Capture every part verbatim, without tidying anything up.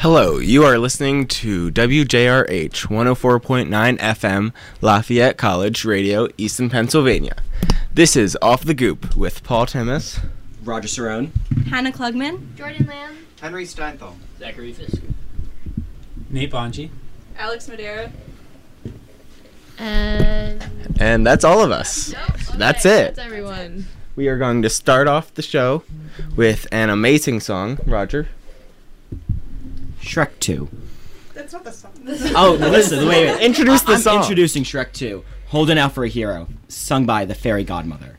Hello, you are listening to W J R H one oh four point nine F M, Lafayette College Radio, Easton, Pennsylvania. This is Off the Goop with Paul Timmis, Roger Cerrone, Hannah Klugman, Jordan Lamb, Henry Steinthal, Zachary Fisk, Nate Bonji, Alex Madera, and and that's all of us. Nope, okay, That's it. That's everyone. We are going to start off the show with an amazing song. Roger. Shrek two. That's not the song. Oh, listen, wait, wait. Introduce the I'm song. introducing Shrek two, Holding Out for a Hero, sung by the Fairy Godmother.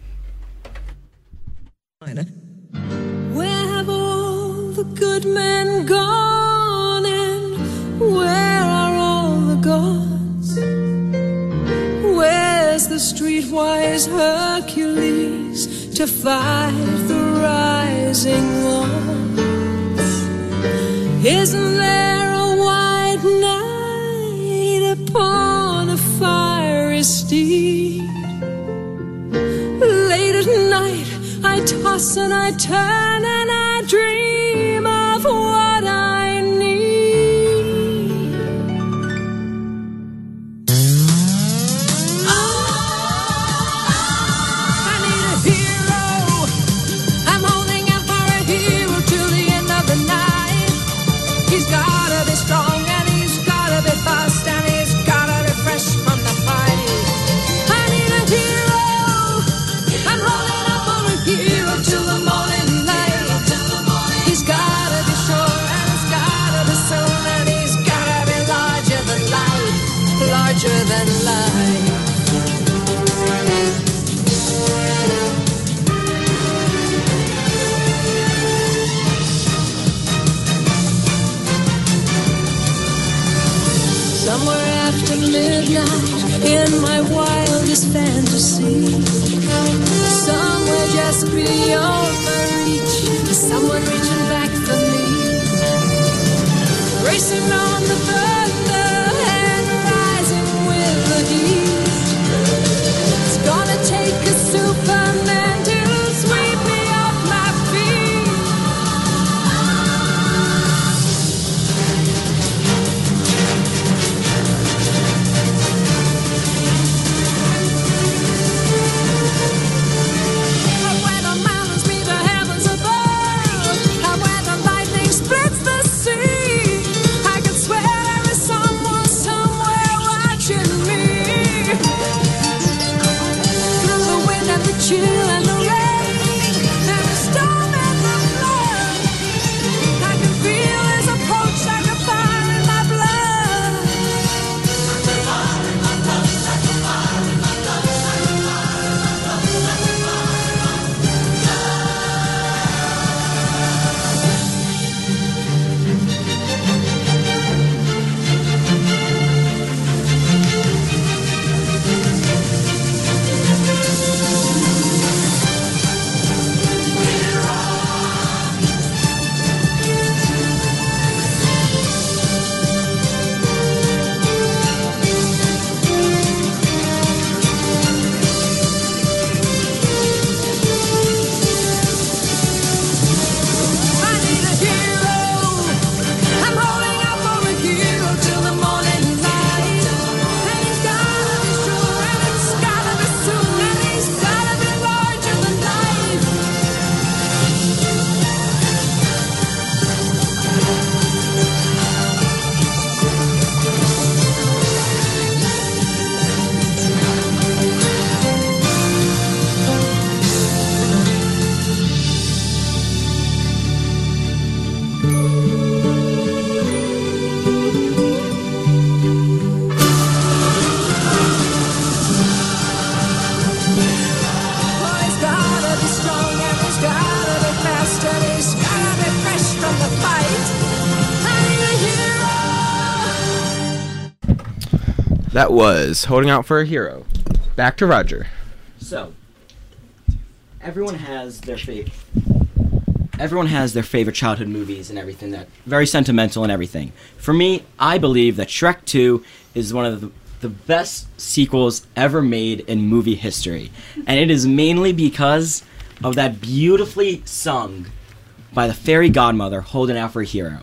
Where have all the good men gone, and where are all the gods? Where's the streetwise Hercules to fight the rising odds? Isn't there a white knight upon a fiery steed? Late at night I toss and I turn and I dream of what I need. Oh, I need a hero. I'm holding out for a hero till the end of the night. He's gotta be strong and he's gotta be fast and he's gotta be fresh from the fight. I need a hero. I'm holding out for a hero till the morning light. He's gotta be sure and he's gotta be soon and he's gotta be larger than life, larger than life. Somewhere after midnight, in my wildest fantasy, somewhere just beyond my reach, someone reaching back for me, racing on the thunder and rising with the heat. It's gonna take a Superman to sweep me off my feet. Up where the mountains meet the heavens above, up where the lightning splits the sea, I could swear there is someone somewhere watching me. Through the wind and the chill and the rain and the storm and the flood, I can feel his approach like a fire in my blood. I need a hero. I'm holding out for a hero till the morning light. And he's gotta be sure and it's gotta be soon and he's gotta be larger than life. Oh, he's gotta be strong and he's gotta be fast and he's gotta be fresh from the fight. I need a hero. That was Holding Out for a Hero. Back to Roger. So, everyone has their favorite. Everyone has their favorite childhood movies and everything that very sentimental and everything. For me, I believe that Shrek two is one of the, the best sequels ever made in movie history, and it is mainly because of that beautifully sung by the Fairy Godmother, Holding Out for a Hero.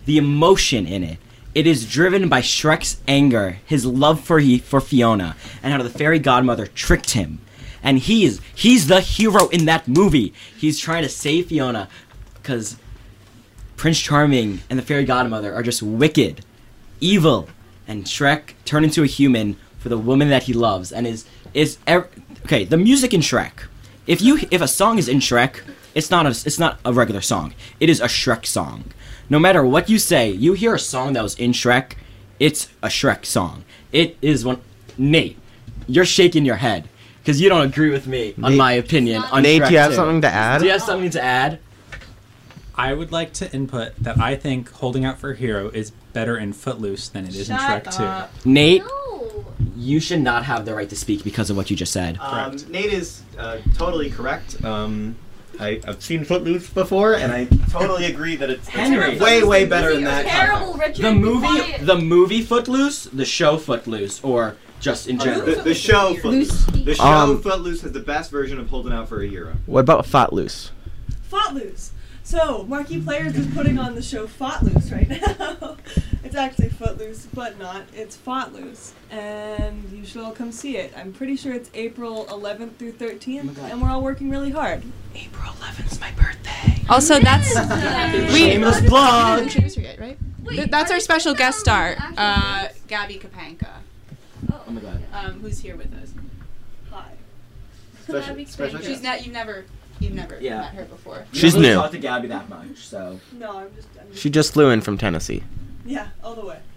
the emotion in it. It is driven by Shrek's anger, his love for he, for Fiona, and how the fairy godmother tricked him. And he is he's the hero in that movie. He's trying to save Fiona because Prince Charming and the fairy godmother are just wicked, evil, and Shrek turned into a human for the woman that he loves. And is is ev- okay. The music in Shrek. If you if a song is in Shrek, it's not a it's not a regular song. It is a Shrek song. No matter what you say, you hear a song that was in Shrek, it's a Shrek song. It is one. Nate, you're shaking your head because you don't agree with me on Nate- my opinion on Nate, Shrek do you have two. something to add? Do you have something to add? I would like to input that I think Holding Out for a Hero is better in Footloose than it is in Shut Shrek up. Nate, No. you should not have the right to speak because of what you just said. Um, Correct. Nate is uh, totally correct. Um, I, I've seen Footloose before, and I totally agree that it's, Henry. it's way, way better than that. Terrible, Richard. The be movie, quiet. the movie Footloose, the show Footloose, or just in general. The, the show Footloose. The show Um, Footloose has the best version of Holding Out for a Hero. What about Footloose? Footloose. So, Marquee Players is putting on the show Footloose right now. It's actually Footloose, but not. It's Footloose. And you should all come see it. I'm pretty sure it's April eleventh through thirteenth, Oh my God. and we're all working really hard. April eleventh's my birthday. Also, that's we. Shameless plug. Introduce her yet, right? Wait, Th- that's are our they special putting guest on star, actual uh, movies? Gabby Kapanka, Oh. Oh my God. um, who's here with us. Hi. Special, That'd special be She's guest. not. You've never. You've never Yeah. met her before. You She's don't really new. Talk to Gabby that much, so. No, I'm just, I'm just She just flew in from Tennessee. yeah, all the way.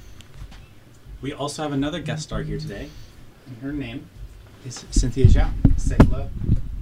We also have another guest star here today. And her name is Cynthia Zhao. Say hello.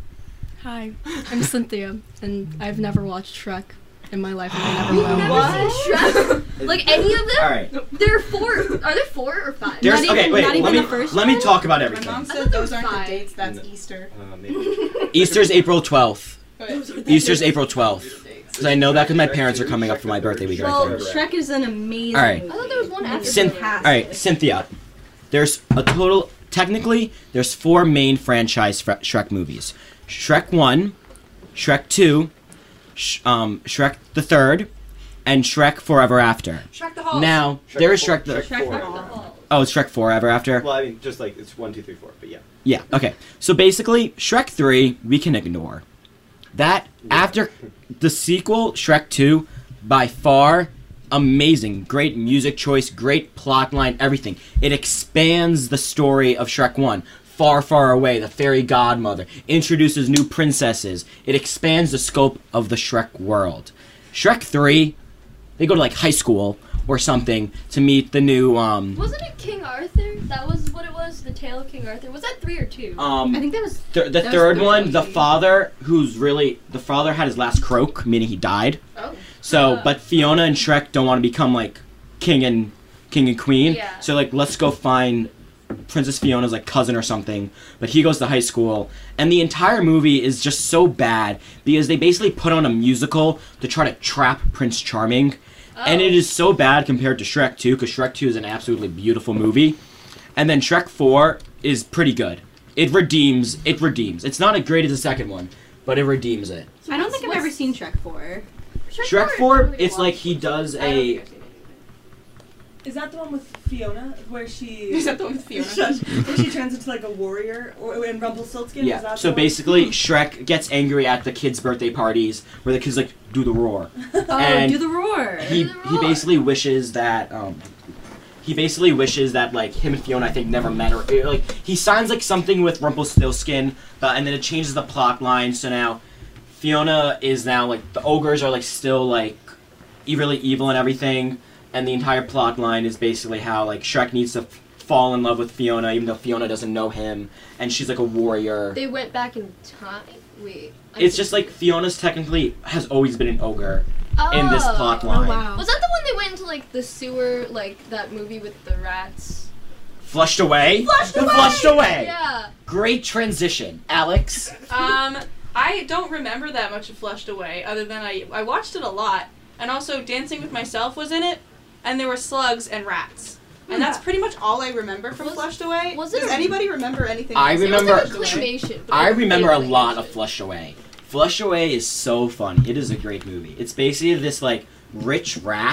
Hi, I'm Cynthia, and I've never watched Shrek in my life, and I never You've will. never What? seen Shrek? Like any of them? All right. There are four. Are there four or five? There's, Not okay, even- wait. not let even me the first let me one? talk about My everything. mom thought said there those was aren't five. the dates. That's No. Easter. Uh, maybe. Easter's April twelfth. But Easter's April twelfth. Because I know that because my parents are coming up for my birthday week Well, right there. Shrek is an amazing All right. I thought there was one after. Cyn- that. all right, Cynthia. There's a total. Technically, there's four main franchise Fre- Shrek movies: Shrek One, Shrek Two, Sh- um, Shrek the Third, and Shrek Forever After. Shrek the Hall. Now Shrek there is four- Shrek the. Shrek four. Oh. Oh, it's Shrek Forever After. Well, I mean, just like it's one, two, three, four, but yeah. Yeah. Okay. So basically, Shrek Three we can ignore. That after the sequel, Shrek Two, by far amazing, great music choice, great plot line, everything. It expands the story of Shrek One. Far, far away, the fairy godmother introduces new princesses. It expands the scope of the Shrek world. Shrek Three, they go to like high school or something to meet the new um Wasn't it King Arthur? That was what it was. The Tale of King Arthur. Was that three or two? um I think that was. Th- the That was third three, one, the actually. father, who's really the father had his last croak, meaning he died. Oh. So, Uh. but Fiona and Shrek don't want to become like king and king and queen. Yeah. So like, let's go find Princess Fiona's like cousin or something. But he goes to high school, and the entire movie is just so bad because they basically put on a musical to try to trap Prince Charming. And it Oh. is so bad compared to Shrek two, because Shrek two is an absolutely beautiful movie. And then Shrek four is pretty good. It redeems, it redeems. It's not as great as the second one, but it redeems it. I don't think I've What's- ever seen Shrek four. Shrek four, it's like he does I don't a... think I've seen it. Is that the one with Fiona, where she Is that the one with Fiona? Shush. where she turns into like a warrior, or in Rumpelstiltskin? Is Yeah, that so the one? basically Shrek gets angry at the kids' birthday parties, where the kids like, do the roar. Oh, And do the roar. He, Do the he roar. basically wishes that, um... He basically wishes that, like, him and Fiona, I think, never met, or, or, like, he signs, like, something with Rumpelstiltskin, uh, and then it changes the plot line, so now Fiona is now, like, the ogres are, like, still, like, e- really evil and everything, and the entire plot line is basically how, like, Shrek needs to f- fall in love with Fiona, even though Fiona doesn't know him, and she's, like, a warrior. They went back in time. Wait. I It's think- just, like, Fiona's technically has always been an ogre in this Oh. plot Oh line. wow. Was that the one they went into like the sewer, like that movie with the rats? Flushed away? Flushed away! Flushed away! Yeah. Great transition. Alex? Um, I don't remember that much of Flushed Away, other than I I watched it a lot, and also Dancing with Myself was in it, and there were slugs and rats, and that's pretty much all I remember from Was- Flushed Away. was it Does a- anybody remember anything? I else? It was remember- like a claymation. but I it was remember a fake lot of claymation. Flush Away. Flush Away is so fun. It is a great movie. It's basically this like rich rat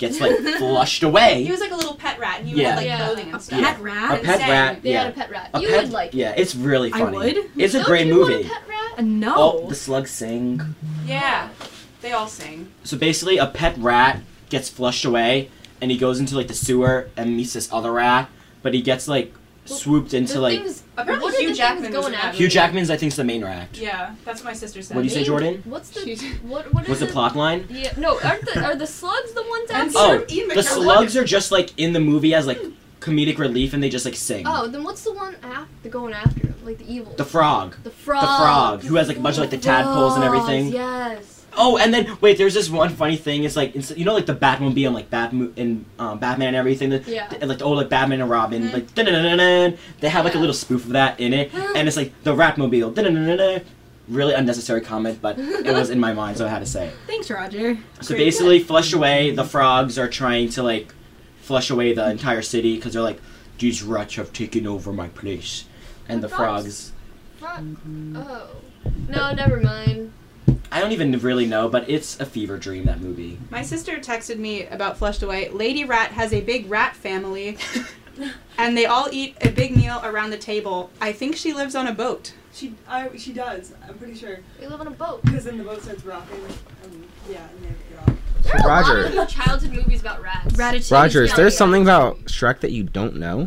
gets like flushed away. He was like a little pet rat, and he Yeah. had like Yeah. clothing and A stuff. pet rat? A pet Insane. rat. They yeah. had a pet rat. A you pet- would like it. Yeah, it's really I funny. would. It's a Don't great you want movie. a pet rat? Uh, no. Oh, the slugs sing. Yeah, they all sing. So basically, a pet rat gets flushed away, and he goes into like the sewer and meets this other rat, but he gets like swooped into The like. things, Apparently what are Hugh the Jackman things was going in that after? Hugh Jackman's, I think, is the main rat. Yeah, that's what my sister said. What do you say, Main- Jordan? What's the She's- what? What is What's the it? plot line? Yeah, no. Aren't the are the slugs the ones And after? Oh, Sir Ian the McKellen. slugs are just like in the movie as like comedic relief, and they just like sing. Oh, then what's the one after going after him? Like the evil. The frog. The frog. The frog, who has like a bunch of like the tadpoles and everything. Frogs, Yes. Oh, and then wait, there's this one funny thing. It's like it's, you know, like the Batmobile and like Batmo- and um, Batman and everything. The, Yeah. the- like the old like Batman and Robin, Mhm. like dun-dun-dun-dun-dun. They have like a Yeah. little spoof of that in it, and it's like the Ratmobile. Dun-dun-dun-dun-dun. Really unnecessary comment, but it was in my mind, so I had to say it. Thanks, Roger. So basically, flush away. The frogs are trying to like flush away the entire city because they're like, these rats have taken over my place, and The the frogs- frogs. Frog. Oh. No, never mind. I don't even really know, but it's a fever dream, that movie. My sister texted me about Flushed Away. Lady Rat has a big rat family, and they all eat a big meal around the table. I think she lives on a boat. She, I, she does. I'm pretty sure. We live on a boat. Because then the boat starts rocking, and yeah, and they have to get off. There are Roger. a lot of childhood movies about rats. Ratatouille. Roger, is Yeah, there yeah. something about Shrek that you don't know?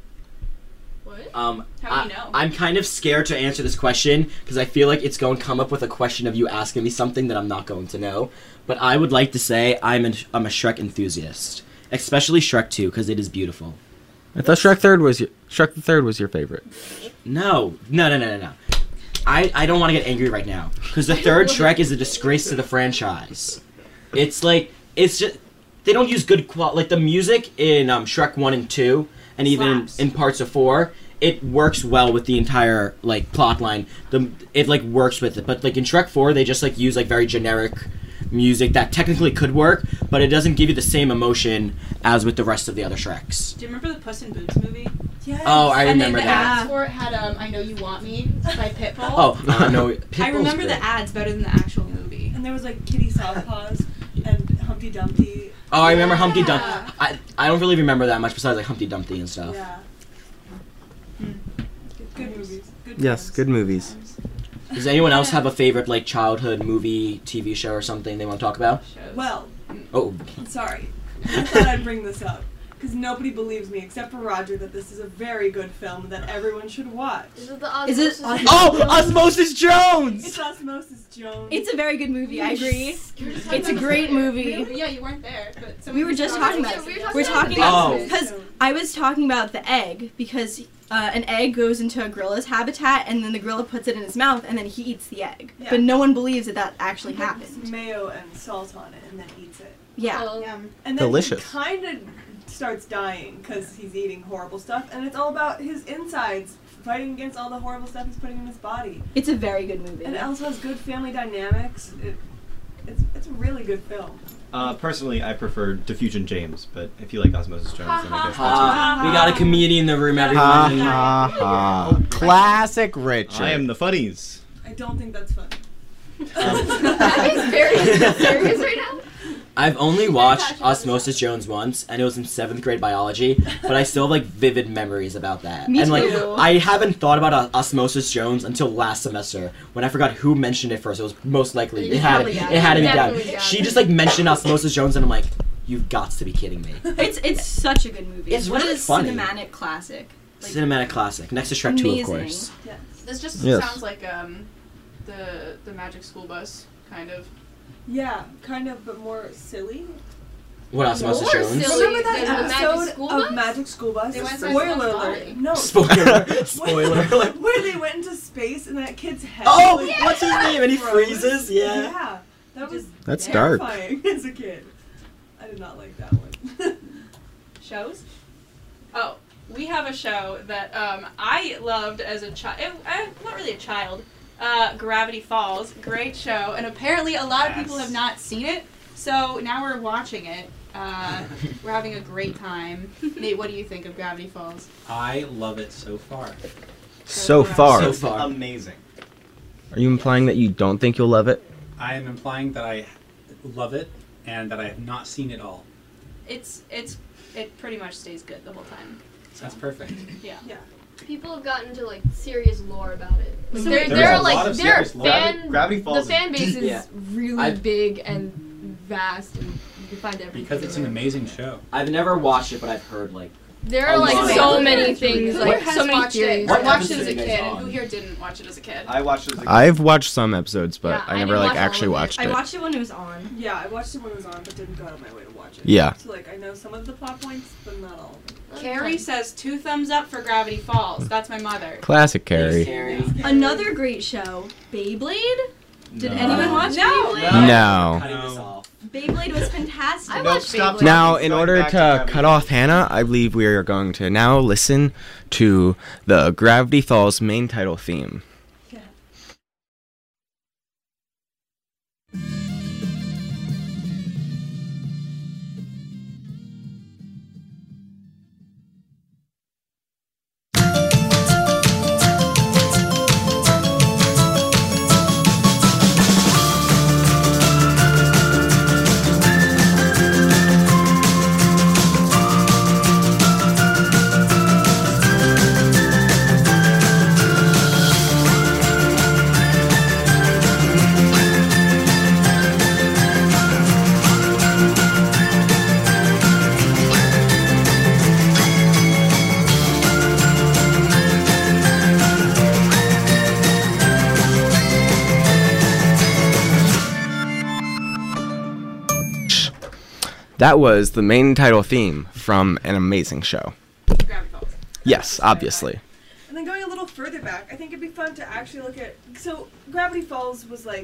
What? Um, How do I, you know? I'm kind of scared to answer this question because I feel like it's going to come up with a question of you asking me something that I'm not going to know. But I would like to say I'm, an, I'm a Shrek enthusiast, especially Shrek two because it is beautiful. I thought Shrek Third was your Shrek the Third was your favorite. No, no, no, no, no, no. I, I don't want to get angry right now because the third Shrek is a disgrace to the franchise. It's like it's just they don't use good qual like the music in um, Shrek one and two and even Slaps. in, in parts of four. It works well with the entire like plot line. The it like works with it, but like in Shrek four, they just like use like very generic music that technically could work, but it doesn't give you the same emotion as with the rest of the other Shreks. Do you remember the Puss in Boots movie? Yes. Oh, I and remember then the that. ads for it had um, "I Know You Want Me" by Pitbull. Oh uh, no, I Pitbull's remember great. the ads better than the actual movie. And there was like Kitty Softpaws and Humpty Dumpty. Oh, I remember Humpty Dumpty. Yeah. I I don't really remember that much besides like Humpty Dumpty and stuff. Yeah. Good, good movies. Good Yes, times. good movies. Does anyone else have a favorite like childhood movie, T V show, or something they want to talk about? Shows. Well, Oh, sorry. I thought I'd bring this up. Because nobody believes me, except for Roger, that this is a very good film that everyone should watch. Is it the Is it- Osmosis? oh, Osmosis Jones. It's Osmosis Jones. It's a very good movie. I agree. You were just talking It's a about great this movie. earlier. Yeah, you weren't there, but We somebody were was just talking talking about about it. it. We were We're talking talking about about it. because I was talking about the egg because uh, an egg goes into a gorilla's habitat and then the gorilla puts it in his mouth and then he eats the egg. Yeah. But no one believes that that actually Puts happened. mayo and salt on it and then eats it. Yeah. Oh. Yum. And then Delicious. he kind of starts dying because he's eating horrible stuff, and it's all about his insides fighting against all the horrible stuff he's putting in his body. It's a very good movie. And it also has good family dynamics. It, it's it's a really good film. Uh, personally, I prefer Diffusion James, but if you like Osmosis Jones, then I guess that's Ah, we got a comedian in the room, everyone. Ha ha ha. Classic Richard. I am the funnies. I don't think that's funny. That is very serious right now. I've only watched passionate about Osmosis Jones once, and it was in seventh grade biology, but I still have like vivid memories about that. Me and like too. I haven't thought about uh, Osmosis Jones until last semester when I forgot who mentioned it first. It was most likely You it had probably got it had to it. be Gabby. Definitely got She it. just like mentioned Osmosis Jones, and I'm like, you've got to be kidding me. It's it's such a good movie. It's What really a funny. cinematic classic. Like, Cinematic classic next to Shrek two, of amazing. course. Yes. This just Yes. sounds like um, the the Magic School Bus kind of. Yeah, kind of, but more silly. What Osmosis More Jones? silly. Remember that than the Magic episode School of Bus? Magic School Bus? They went Spoiler to someone's alert. body. No. Spoiler. Spoiler. Like, Where they went into space and that kid's head. oh, like, what's his name? And he froze. freezes. Yeah. Yeah. That was That's dark. terrifying as a kid. I did not like that one. Shows? Oh, we have a show that um, I loved as a child. Uh, not really a child. Uh, Gravity Falls. Great show. And apparently a lot of people Yes. have not seen it. So now we're watching it. Uh, we're having a great time. Nate, what do you think of Gravity Falls? I love it so far. So far. So far. Amazing. Are you implying that you don't think you'll love it? I am implying that I love it and that I have not seen it all. it's it's it pretty much stays good the whole time. That's perfect. Yeah. Yeah. People have gotten into like serious lore about it. Like, So there, wait, there There's are a like lot of there are serious lore. Gravity- fan Gravity Falls the is fan base is Yeah. really I've- big and vast, and you can find everything. Because it's an there. amazing show. I've never watched it, but I've heard like. There a are like lot of so it. many things, Who like has so many watched theories. it? What I watched it episode as a are you guys kid. on? And who here didn't watch it as a kid? I watched it as a kid. I've watched some episodes, but Yeah, I I never didn't like watch all actually of it. watched I it. watched it when it was on. Yeah, I watched it when it was on, but didn't go out of my way to watch it. Yeah. So like I know some of the plot points, but not all of them. Carrie says two thumbs up for Gravity Falls. That's my mother. Classic Thanks, Carrie. Carrie. Another great show, Beyblade. Did No. anyone watch No. Beyblade? No. Cutting this off. Beyblade was fantastic. I Nope, watched stop Beyblade. Now, Going in order back to to Gravity cut Falls. off Hannah, I believe we are going to now listen to the Gravity Falls main title theme. That was the main title theme from an amazing show. Gravity Falls. Yes, obviously. And then going a little further back, I think it'd be fun to actually look at. So Gravity Falls was like,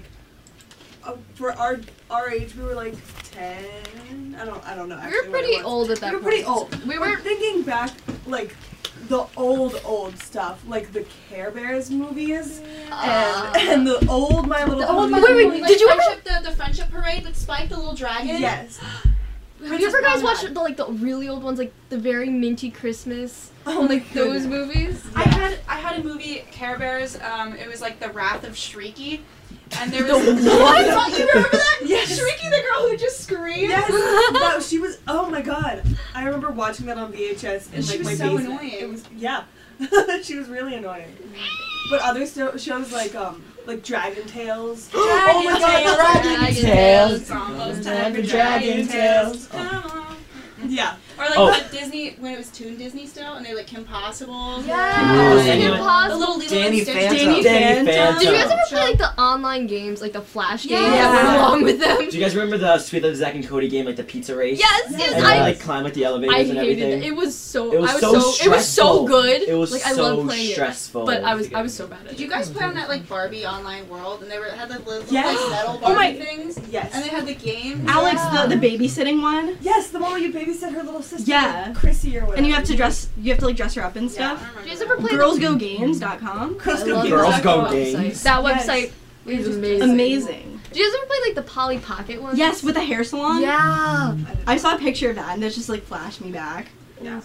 uh, for our our age, we were like ten. I don't I don't know. We Actually were what it pretty was. old at that We were point. pretty old. We We're were thinking back, like the old old stuff, like the Care Bears movies, Uh, and and the old My Little The old Pony. Wait, wait, Like did you ever- friendship, the, the friendship parade with Spike, the little dragon? Yes. have you ever guys Princess watched Bride. the like the really old ones, like the very minty Christmas, Oh and, my like those goodness. movies? I had I had a movie, Care Bears. Um, it was like the Wrath of Shrieky, and there was The what? You remember that? Yes. Shrieky, the girl who just screamed. Yes, no, she was. Oh my god, I remember watching that on V H S in And she like was my so basement. annoying. It was yeah, she was really annoying. But other sto- shows like um like Dragon Tales. Dragon oh my god, Tales. Dragon Dragon Tales. It's almost Time time for for Dragon Dragon Tales. Tales. Come on. Yeah. Or like Oh. the Disney when it was Toon Disney still, and they like Kim Possible. Yeah, Ooh, Kim Danny- The Possible. little Lilo Danny and Stitch. Phantom. Danny Danny Phantom. Did you guys ever Show. play like the online games, like the Flash games Yeah. that went along with them? Do you guys remember the Sweet Little Zack and Cody game, like the pizza race? Yes, yes, And I, I like climb like the elevators I and hated everything. it. It was so. It was I was so so. It was so stressful. good. It was like I so love playing stressful. it. But I was I was so bad at it. Did you guys play on that like Barbie online world, and they were had like little Yes. like metal Oh Barbie my- things, Yes. and they had the game. Alex, Yeah. the, the babysitting one. Yes, the one where you babysit her little sister. Yeah. like Chrissy or whatever. And you have to dress, you have to like dress her up and Yeah, stuff. I remember Did you that. ever play girls go games dot com. Girls I Go love Games. Girls that Go website. Games. That Yes. website It is was amazing. Amazing. Did you guys ever play like the Polly Pocket ones? Yes, with a hair salon. Yeah. I saw a picture of that and that just like flashed me back. Yeah.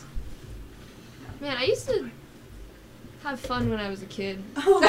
Man, I used to have fun when I was a kid.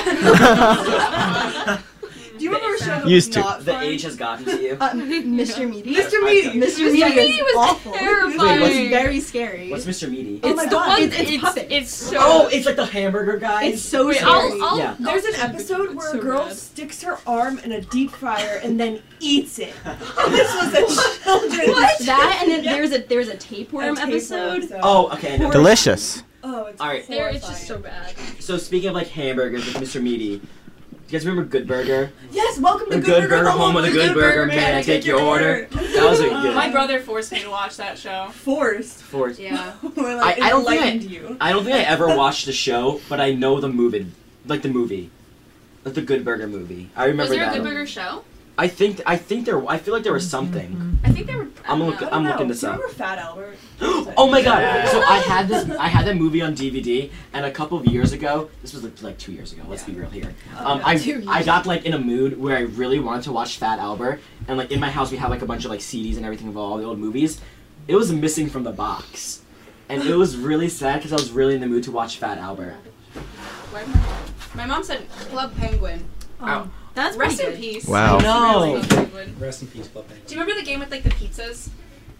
Do you remember a show that Used was to. not The fun? age has gotten to you. Uh, Mister Meaty. Mister Meaty. Mister Mister Meaty Meaty is was awful. terrifying. It's very scary. What's Mister Meaty? Oh It's my the God. one. It's- It's it's puppets. it's so. Oh, it's like the hamburger guys. It's so Wait, scary. I'll, I'll, Yeah. There's an I'll- episode it's where so a girl bad. sticks her arm in a deep fryer and then eats it. This was a children's That and then Yeah. there's a there's a tapeworm A tapeworm episode. Oh, okay. I know. Delicious. Oh, it's All right. There, it's just so bad. So speaking of like hamburgers with Mister Meaty, do you guys remember Good Burger? Yes, welcome to The Good Burger Home with a Good Burger. May I take your order? That was a good. My brother forced me to watch that show. Forced. Force. Yeah. Or like I- I don't think I- enlightened you. I don't think I ever watched the show, but I know the movie, like the movie, like the Good Burger movie. I remember Was there that. a Good Burger show? I think I think there. I feel like there was something. I think they were. I I'm don't looking- know. I don't I'm looking know. this Do you up. remember Fat Albert? Oh my god! So I had this. I had that movie on D V D, and a couple of years ago, this was like, like two years ago. Let's be real here. Um, I Two years. I got like in a mood where I really wanted to watch Fat Albert, and like in my house we have like a bunch of like C Ds and everything of all the old movies. It was missing from the box, and it was really sad because I was really in the mood to watch Fat Albert. Where'd my mom? My mom said Club Penguin. Ow. That's Rest pretty in good. peace. Wow. I know. Really, Club Penguin. Rest in peace, Club Penguin. Do you remember the game with like the pizzas?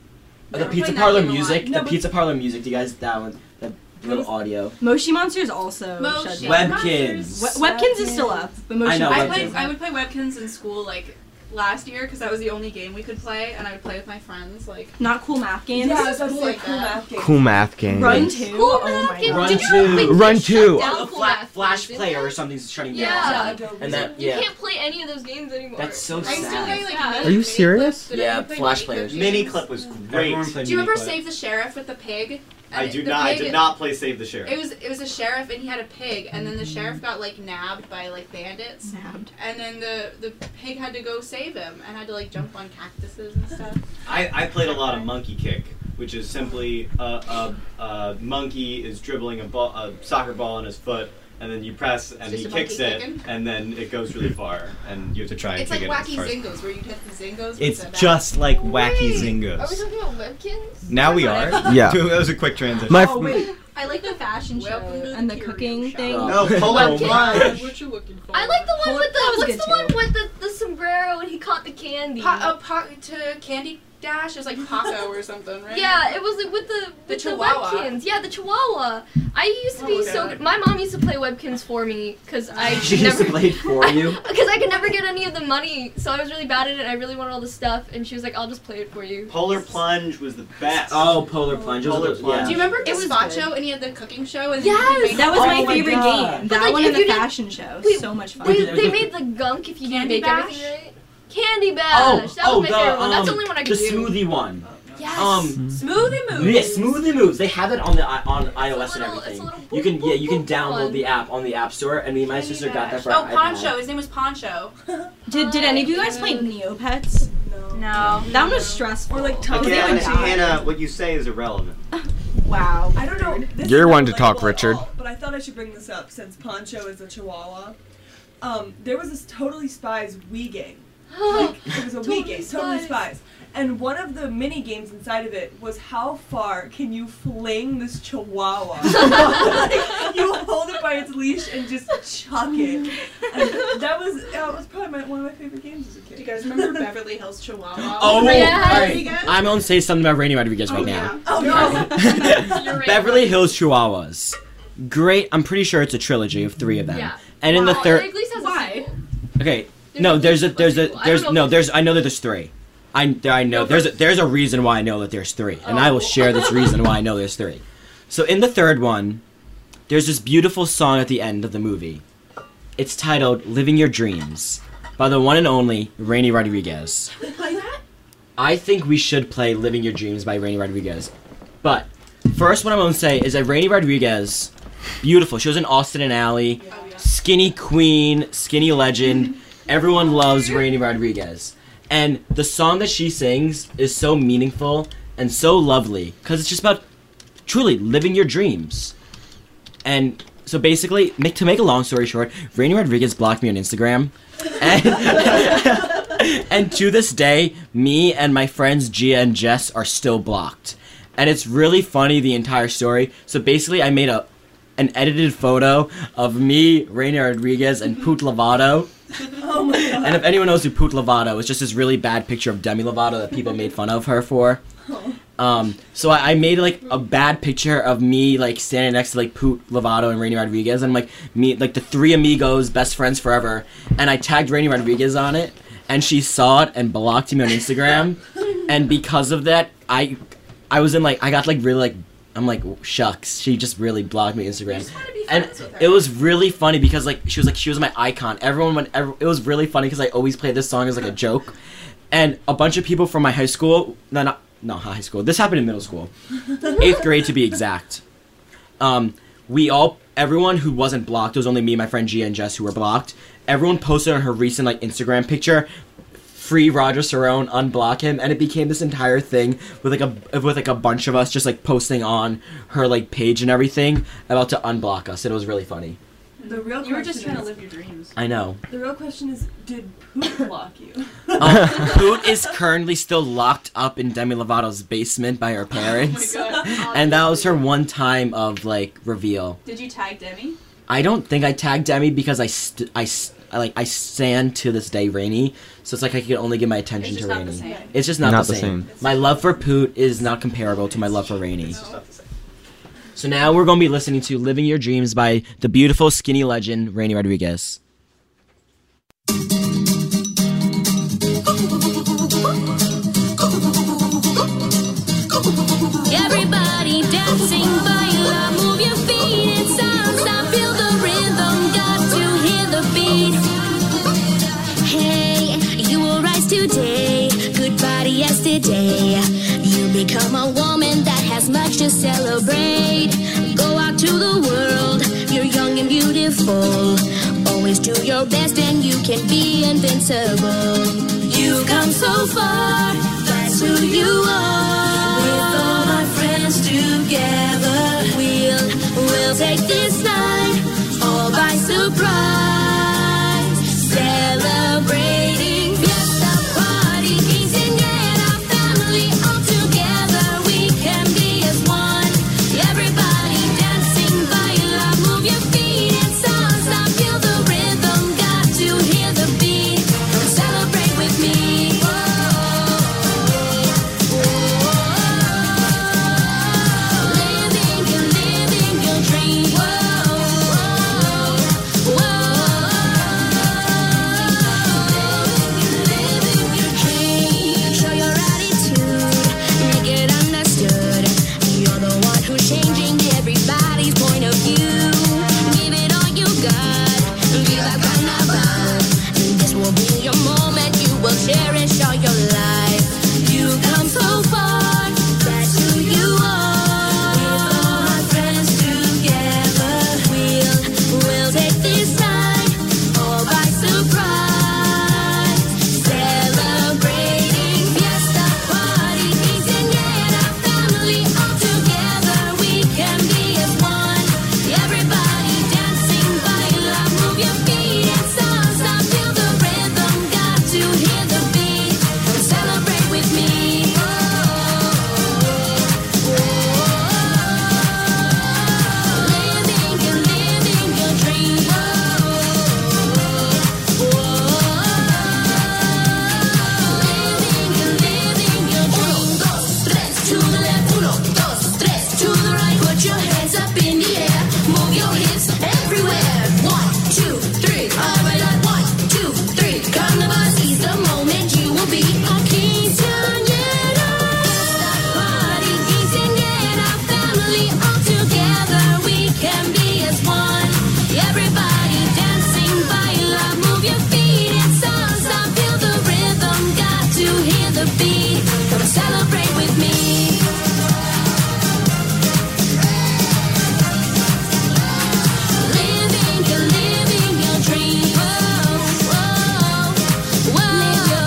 The Never pizza played that parlor game a lot. music. No, the but- pizza parlor music. Do you guys that one? That little audio. Moshi Monsters also Moshi. shut down. Webkins. We- Webkins is still up, but Moshi I know, I Webkins. played. I would play Webkins in school like last year because that was the only game we could play, and I would play with my friends. Like Not cool math games. Yeah, I was about to Cool say like cool that. math game. Cool math game. Run two. Cool Oh math my game. god. Run Did you two. know they Run shut two. down Oh, the cool fla- math Flash games, player didn't or something's shutting Yeah. down. Yeah, And that they? You yeah. can't play any of those games anymore. That's so I still sad. play like. Are mini- you mini serious? clips. Did Yeah, anyone play Flash mini players. clip Mini games? clip was great. Everyone played Do you remember Miniclip. Save the Sheriff with the pig? I And do the not. I pig- did not play Save the Sheriff. It was it was a sheriff and he had a pig and then the sheriff got like nabbed by like bandits Nabbed. and then the the pig had to go save him and had to like jump on cactuses and stuff. I, I played a lot of Monkey Kick, which is simply a, a, a monkey is dribbling a, ball, a soccer ball in his foot, and then you press and Just he a kicks monkey it, kicking? and then it goes really far, and you have to try and It's kick like it as Wacky far as- Zingos where you hit the Zingos. with It's the bat. just like Wacky Wait, Zingos. Are we talking about Webkins? Now we are. Yeah. That was a quick transition. My Oh wait, I like the fashion show Welcome to the and the Curio cooking Shop. thing. no, Polo Webkins. Munch. What you looking for? I like the one Well, with the that was what's good the too. one with the, the sombrero and he caught the candy. Pa- uh, pa- to Candy Dash. It was like Paco or something, right? Yeah, it was like with the The with the, Chihuahua. Webkins. Yeah, the Chihuahua. I used to Oh be my so God. good. My mom used to play Webkins for me because I She could used never to play it for you. because I could never get any of the money, so I was really bad at it. I really wanted all the stuff, and she was like, "I'll just play it for you." Polar Plunge was the best. Oh, Polar Plunge. Polar Polar Plunge. Yeah. Do you remember It was Gazpacho good. and he had the cooking show? And Yes! you could make That was Oh my my favorite God. game. But, That like, one if and the you did- fashion show. Wait, So much fun. They, Wait, they wait, made the gunk if you didn't Candy make Bash? everything right. Candy Oh, Bash. that oh, was the my favorite one. That's the um, only one I the could do. smoothie one. Yes. Um, Smoothie Moves. Yeah, Smoothie Moves. They have it on the i- on iOS and little- it's a everything. little You can boop, yeah, you can boop, boop download one. the app on the App Store, and me and my Candy sister got that Bash. for Oh, our Poncho. iPad. His name was Poncho. Did, did any of you guys play Neopets? no. No. That one was stressful. Or like Okay, Tom Hannah, and Jerry. Hannah, what you say is irrelevant. Wow. I don't know. This You're is one not to talk, relatable at Richard. all, but I thought I should bring this up since Poncho is a Chihuahua. Um, there was this Totally Spies Wii game. Like, it was a Totally Wii game, Totally Spies. Spies. And one of the mini games inside of it was how far can you fling this Chihuahua? Like, you hold it by its leash and just chuck it. And that was that was probably my, one of my favorite games as a kid. Do you guys remember Beverly Hills Chihuahua? Oh, Yeah. alright. I'm gonna say something about Rainy Rodriguez right now. Oh no! You're right. Beverly Hills Chihuahuas. Great. I'm pretty sure it's a trilogy of three of them. Yeah. And in the Wow, third. it at least has a Why? sequel. Okay. There's No, at there's a least there's a sequel. I there's don't know no if there's I know that there's three. I I know No, there's a, but- there's a reason why I know that there's three, and I will Oh. share this reason why I know there's three. So in the third one, there's this beautiful song at the end of the movie. It's titled "Living Your Dreams" by the one and only Rainy Rodriguez. Play that? I think we should play "Living Your Dreams" by Rainy Rodriguez. But first, what I'm gonna say is that Rainy Rodriguez, beautiful. She was in Austin and Ally, Oh, yeah. skinny queen, skinny legend. Everyone loves Rainy Rodriguez. And the song that she sings is so meaningful and so lovely because it's just about truly living your dreams. And so basically, make, to make a long story short, Rainy Rodriguez blocked me on Instagram. And, and to this day, me and my friends Gia and Jess are still blocked. And it's really funny, the entire story. So basically, I made a an edited photo of me, Rainy Rodriguez, and Poot Lovato. Oh my god! And if anyone knows who Poot Lovato, it's just this really bad picture of Demi Lovato that people made fun of her for. Um, so I, I made like a bad picture of me like standing next to like Poot Lovato and Rainy Rodriguez, and like me like the three amigos, best friends forever. And I tagged Rainy Rodriguez on it, and she saw it and blocked me on Instagram. And because of that, I I was in like I got like really like I'm like shucks. She just really blocked me on Instagram. just wanna be And friends with her. it was really funny because like she was like she was my icon. Everyone went. Every, it was really funny because I always played this song as like a joke, and a bunch of people from my high school. No, not not high school. This happened in middle school, eighth grade to be exact. Um, we all everyone who wasn't blocked. It was only me, my friend Gia and Jess who were blocked. Everyone posted on her recent like Instagram picture. Free Roger Cerrone, unblock him, and it became this entire thing with like a with like a bunch of us just like posting on her like page and everything about to unblock us. It was really funny. The real You were just question trying to is- live your dreams. I know. The real question is, did Poot block you? Um, Poot is currently still locked up in Demi Lovato's basement by her parents, Oh my god. and that was her one time of like reveal. Did you tag Demi? I don't think I tagged Demi because I, st- I, st- I like I stand to this day Rainy, so it's like I can only give my attention It's to just not Rainy. the same. It's just not, Not the, the same. same. My love for Poot is not comparable to my love for Rainy. It's just not the same. So now we're gonna be listening to "Living Your Dreams" by the beautiful skinny legend Rainy Rodriguez. Everybody dancing, baila, move your feet. It's salsa, feel the rhythm, got to hear the beat. Hey, you will rise today, goodbye to yesterday. You become a woman that has much to celebrate. Go out to the world, you're young and beautiful. Always do your best and you can be invincible. You've come so far, that's who you are. With all my friends together, we'll, we'll take this night all by surprise. Celebrating fiesta party, quinceañera family all together. We can be as one. Everybody dancing, baila, move your feet. It's salsa, feel the rhythm, got to hear the beat. Come celebrate with me. Living your, living your dream. Living your dream. Show your attitude, make it understood. You're the one who's changing everybody's point of view. Give it all you got, viva carnaval. This will be your moment, you will cherish all your life. You've come so far, that's who you are. With all my friends together, we'll, we'll take this night all by surprise. Celebrating fiesta party, quinceañera family all together. We can be as one. Everybody dancing, baila, move your feet. It's salsa, feel the rhythm, got to hear the beat. Come celebrate with me. Living your, living your dream. Living your, living your dream. Uno, dos, tres, to the left. Uno, dos, tres, to the right. Put your hands up in the air. Move your hips everywhere. One, two, three. All right, like one, two, three. Carnival is the moment you will be a quinceañera. Fiesta party, quinceañera family all together. We can be as one. Everybody dancing, baila, move your feet. It's salsa, feel the rhythm, got to hear the beat. Come celebrate with me. Living your, living your dream. Whoa, whoa, whoa. Live your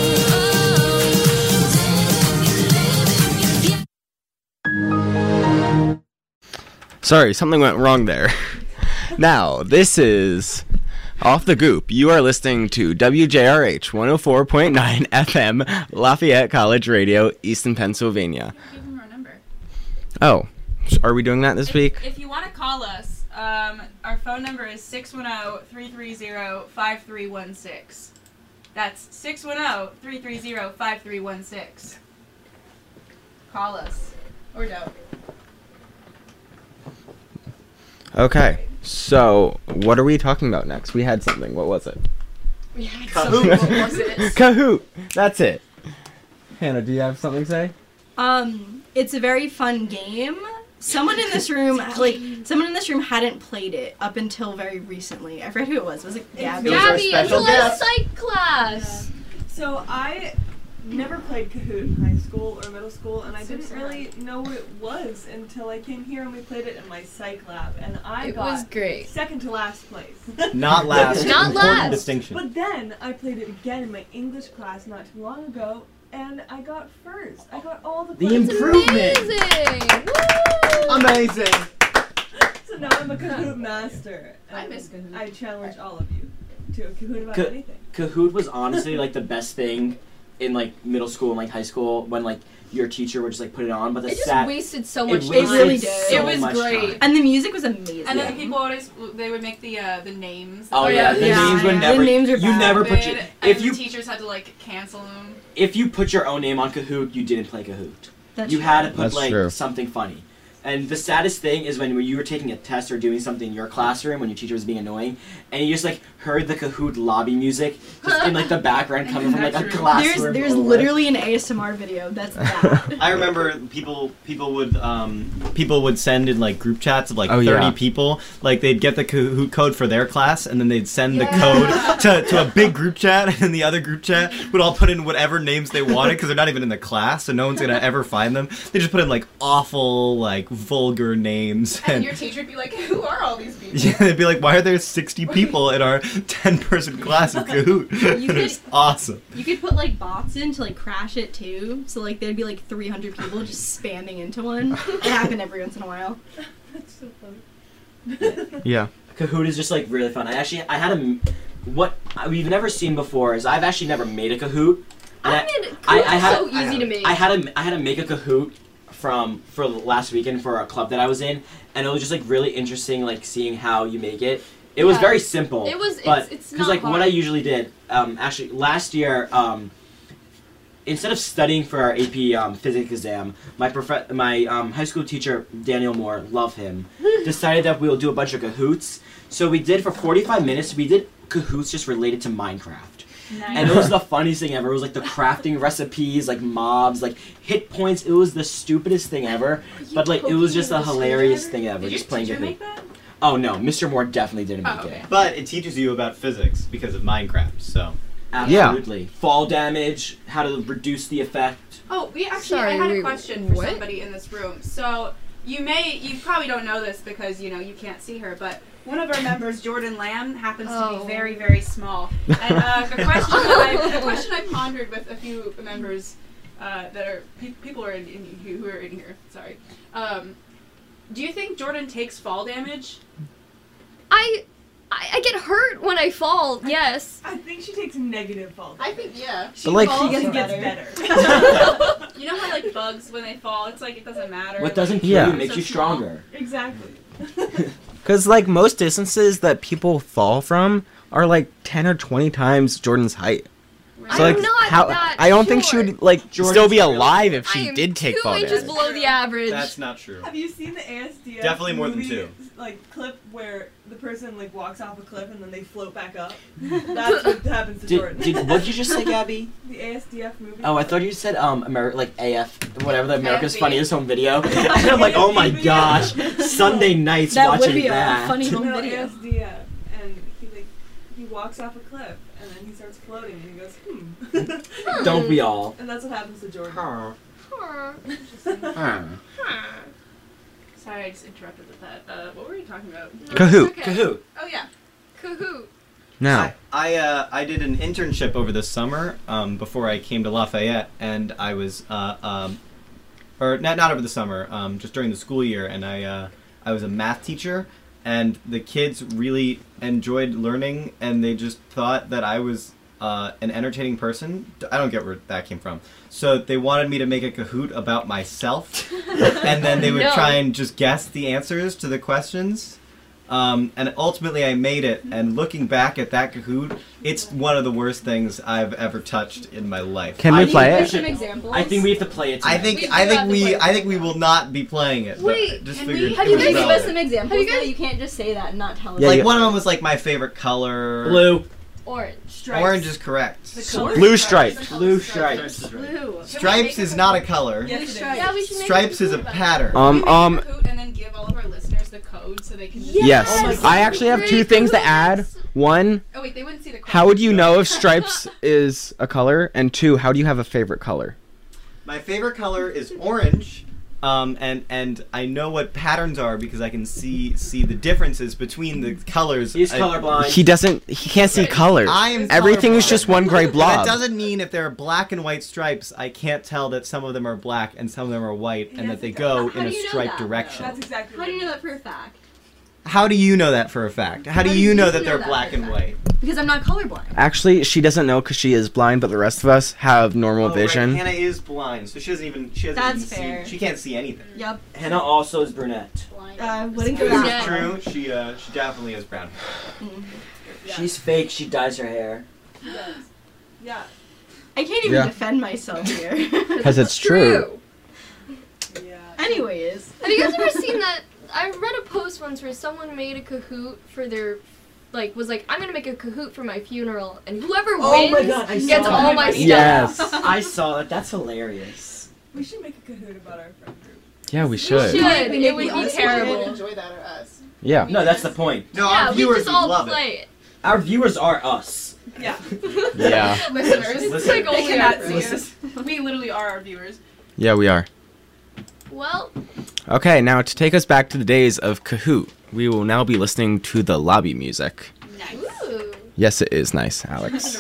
dream. Sorry, something went wrong there. Now, this is Off the Goop. You are listening to W J R H one oh four point nine F M, Lafayette College Radio, Easton, Pennsylvania. Give them our number. Oh, are we doing that this week? If you want to call us, um, our phone number is six one zero, three three zero, five three one six. That's six one zero, three three zero, five three one six. Call us. Or don't. Okay, so what are we talking about next? We had something. What was it? We had Kahoot. something. What was it? Kahoot! That's it. Hannah, do you have something to say? Um, it's a very fun game. Someone in this room, like, someone in this room hadn't played it up until very recently. I forget who it was. Was it Gabby? It was our Gabby, special until our guest. psych class. So I never played Kahoot in high school or middle school, and I So didn't sad. really know what it was until I came here and we played it in my psych lab, and I It got was great. second to last place. Not last. Not Important last. distinction. But then I played it again in my English class not too long ago, and I got first. I got all the The prizes. improvement. Amazing! Woo! Amazing. So now I'm a Kahoot master. I and miss Kahoot. I challenge all of you to a Kahoot about Ka- anything. Kahoot was honestly like the best thing in like middle school and like high school when like your teacher would just like put it on, but the It just sad wasted so it much time. wasted really did. so It was much great. time. And the music was amazing. And then Yeah. people always they would make the uh, the names. Oh Oh, yeah, yeah. the Yeah, names would yeah. never. The names are you bad. never put your and if the you teachers had to like cancel them. if you put your own name on Kahoot, you didn't play Kahoot. That's you true. had to put That's like true. something funny. And the saddest thing is when you were taking a test or doing something in your classroom when your teacher was being annoying, and you just like heard the Kahoot lobby music just in like the background coming from like a That's true. classroom. There's there's over. literally an A S M R video that's that. I remember people people would um, people would send in like group chats of like Oh, thirty yeah. people. Like they'd get the Kahoot code for their class, and then they'd send Yeah. the code to, to a big group chat, and then the other group chat would all put in whatever names they wanted because they're not even in the class, so no one's gonna ever find them. They just put in like awful, like vulgar names, And and your teacher would be like, "Who are all these people?" yeah, they'd be like, "Why are there sixty people in our ten-person class of Kahoot?" You And it's could- awesome. You could put like bots in to like crash it too. So like there'd be like three hundred people just spamming into one. It happened every once in a while. That's so funny. Yeah. Kahoot is just like really fun. I actually I had a m- what we've never seen before is I've actually never made a Kahoot. And I I- mean, I- Kahoot's I had- so easy to make. I had to I had to make a Kahoot from for last weekend for a club that I was in, and it was just like really interesting, like seeing how you make it. It was Yeah. very simple. It was- but it's- it's because not like what hard. I usually did, um, actually last year, um, instead of studying for our A P um, physics exam, my prof- my um, high school teacher Daniel Moore, love him, decided that we'll do a bunch of Kahoots. So we did for forty-five minutes. We did Kahoots just related to Minecraft. And it was the funniest thing ever. It was like the crafting recipes, like mobs, like hit points. It was the stupidest thing ever. But like it was just a hilarious thing ever. Did Just your playing teacher Kahoot. make that? Oh no, Mister Moore definitely didn't Oh, make okay. it. But it teaches you about physics because of Minecraft. So Absolutely. Fall damage, how to reduce the effect. Oh, we actually. Sorry, I had a wait, question for what? somebody in this room. So you may, you probably don't know this because you know you can't see her, but one of our members, Jordan Lamb, happens to Oh. be very, very small. And uh, the question that I, the question I pondered with a few members uh, that are pe- people are in, in who who are in here. Sorry. Um, do you think Jordan takes fall damage? I, I I get hurt when I fall. Yes. I think she takes negative fall. I think yeah. She But, like- falls She and gets gets better. better. You know how like bugs when they fall, it's like it doesn't matter. What doesn't kill Yeah. you makes So you small. stronger. Exactly. Because, like, most distances that people fall from are, like, ten or twenty times Jordan's height. So, I'm like, not how, that I don't think she short. would, like, Jordan's still be really- alive if I she am did take two fall inches damage. below the average. that's not true. Have you seen the A S D F Definitely more than movie, two. like clip where the person like walks off a cliff and then they float back up? That's what happens to Did, Jordan. did what did you just say, Gabby? the A S D F movie. Oh, I thought you said um Ameri- like A F, whatever the America's A F V. Funniest Home Video. And I'm like, oh my gosh, Sunday nights That watching would be that. a funny home No, video. A S D F, and he like he walks off a cliff and then he starts floating and he goes hmm. Don't we all? And that's what happens to Jordan. Huh. Huh. Sorry, I just interrupted with that. Uh, what were you talking about? Kahoot. Okay. Kahoot. Oh yeah. Kahoot. Now, I I, uh, I did an internship over the summer um, before I came to Lafayette, and I was uh, um, or not not over the summer, um, just during the school year, and I uh, I was a math teacher, and the kids really enjoyed learning, and they just thought that I was uh, an entertaining person. I don't get where that came from. So they wanted me to make a Kahoot about myself, and then they would No. try and just guess the answers to the questions. Um, and ultimately I made it, and looking back at that Kahoot, it's one of the worst things I've ever touched in my life. can I we think play we it? should- examples? I think we have to play it. I tonight. think We do I think have to we play I think it. we will not be playing it. but Wait, just can figured we- it have you was guys Give us relevant. some examples. Have you though. guys- You can't just say that and not tell us. Yeah, Like you- one of them was like my favorite color. Blue. Orange. Stripes. Orange is correct. The color Blue stripes. stripes. The color Blue stripes. stripes. Blue. Stripes is not a color. Yes, it is. Yeah, we should make Stripes is a Kahoot about it. pattern. We Um, make a um, Kahoot and then give all of our listeners the code so they can. Just yes. Oh my God. I actually have two Great things to Kahoots. add. One, Oh wait, they wouldn't see the code. how would you know if stripes is a color? And two, how do you have a favorite color? My favorite color is orange. Um, and and I know what patterns are because I can see see the differences between the colors. He's I- colorblind. He doesn't, he can't see color. I am Everything is colorblind. just one gray That blob. doesn't mean if there are black and white stripes, I can't tell that some of them are black and some of them are white, and Yes, that they it go does. How in a do you know striped that, direction. That's exactly. How do you what know it that for a fact? How do you know that for a fact? How do How do you you know that know they're that black for a and fact? white? Because I'm not colorblind. Actually, she doesn't know because she is blind, but the rest of us have normal Oh, right, vision. Hannah is blind, so she doesn't even she doesn't That's even fair. see. She can't see anything. Yep. Hannah also is brunette. I wouldn't go This that is far. true. She uh she definitely has brown hair. She's fake. She dyes her hair. Yes. Yeah. I can't even Yeah. defend myself here. Because it's true. Yeah. Anyways. Have you guys ever seen that? I read a post once where someone made a Kahoot for their, like, was like, I'm gonna make a Kahoot for my funeral, and whoever Oh wins my God, I gets saw all that. my stuff. Yes. I saw that. That's hilarious. We should make a Kahoot about our friend group. Yeah, we We should. should. Maybe It would be us would. terrible. Enjoy that or us. Yeah. No, that's the point. No, Yeah, our we viewers just would all love play it. it. Our viewers are us. Yeah. Yeah. Listeners. It's Listen, like They only cannot our see friends. us. We literally are our viewers. Yeah, we are. Well, Okay, now to take us back to the days of Kahoot, we will now be listening to the lobby music. ooh. Yes, it is nice, Alex.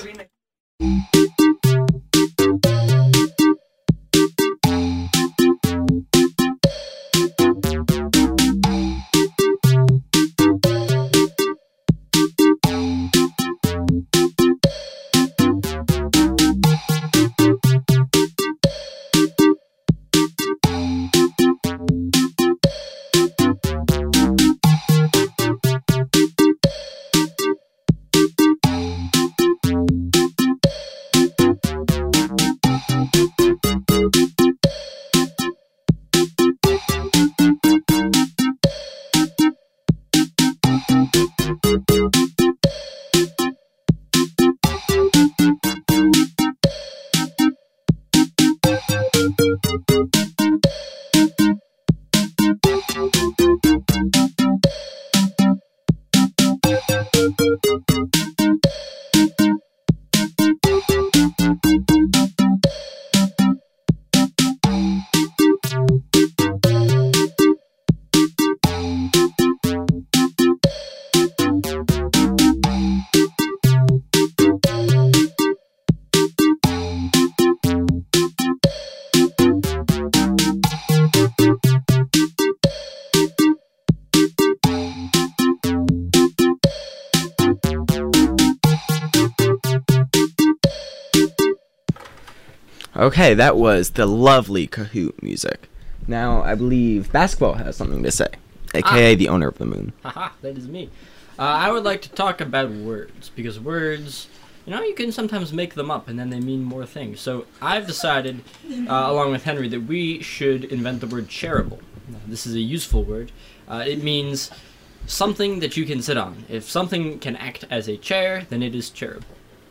Okay, that was the lovely Kahoot music. Now, I believe Basketball has something to say, aka the owner of the moon. Haha, that is me. Uh, I would like to talk about words, because words, you know, you can sometimes make them up and then they mean more things. So I've decided, uh, along with Henry, that we should invent the word charitable. Now, this is a useful word. Uh, it means something that you can sit on. If something can act as a chair, then it is charitable.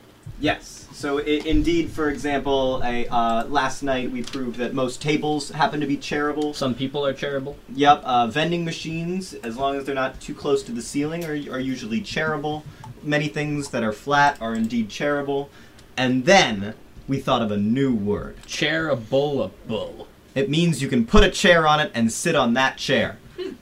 Yes. So I- indeed, for example, a, uh, last night we proved that most tables happen to be chairable. Some people are charitable. Yep. Uh, vending machines, as long as they're not too close to the ceiling, are, are usually chairable. Many things that are flat are indeed chairable. And then we thought of a new word. Chairable-able. It means you can put a chair on it and sit on that chair.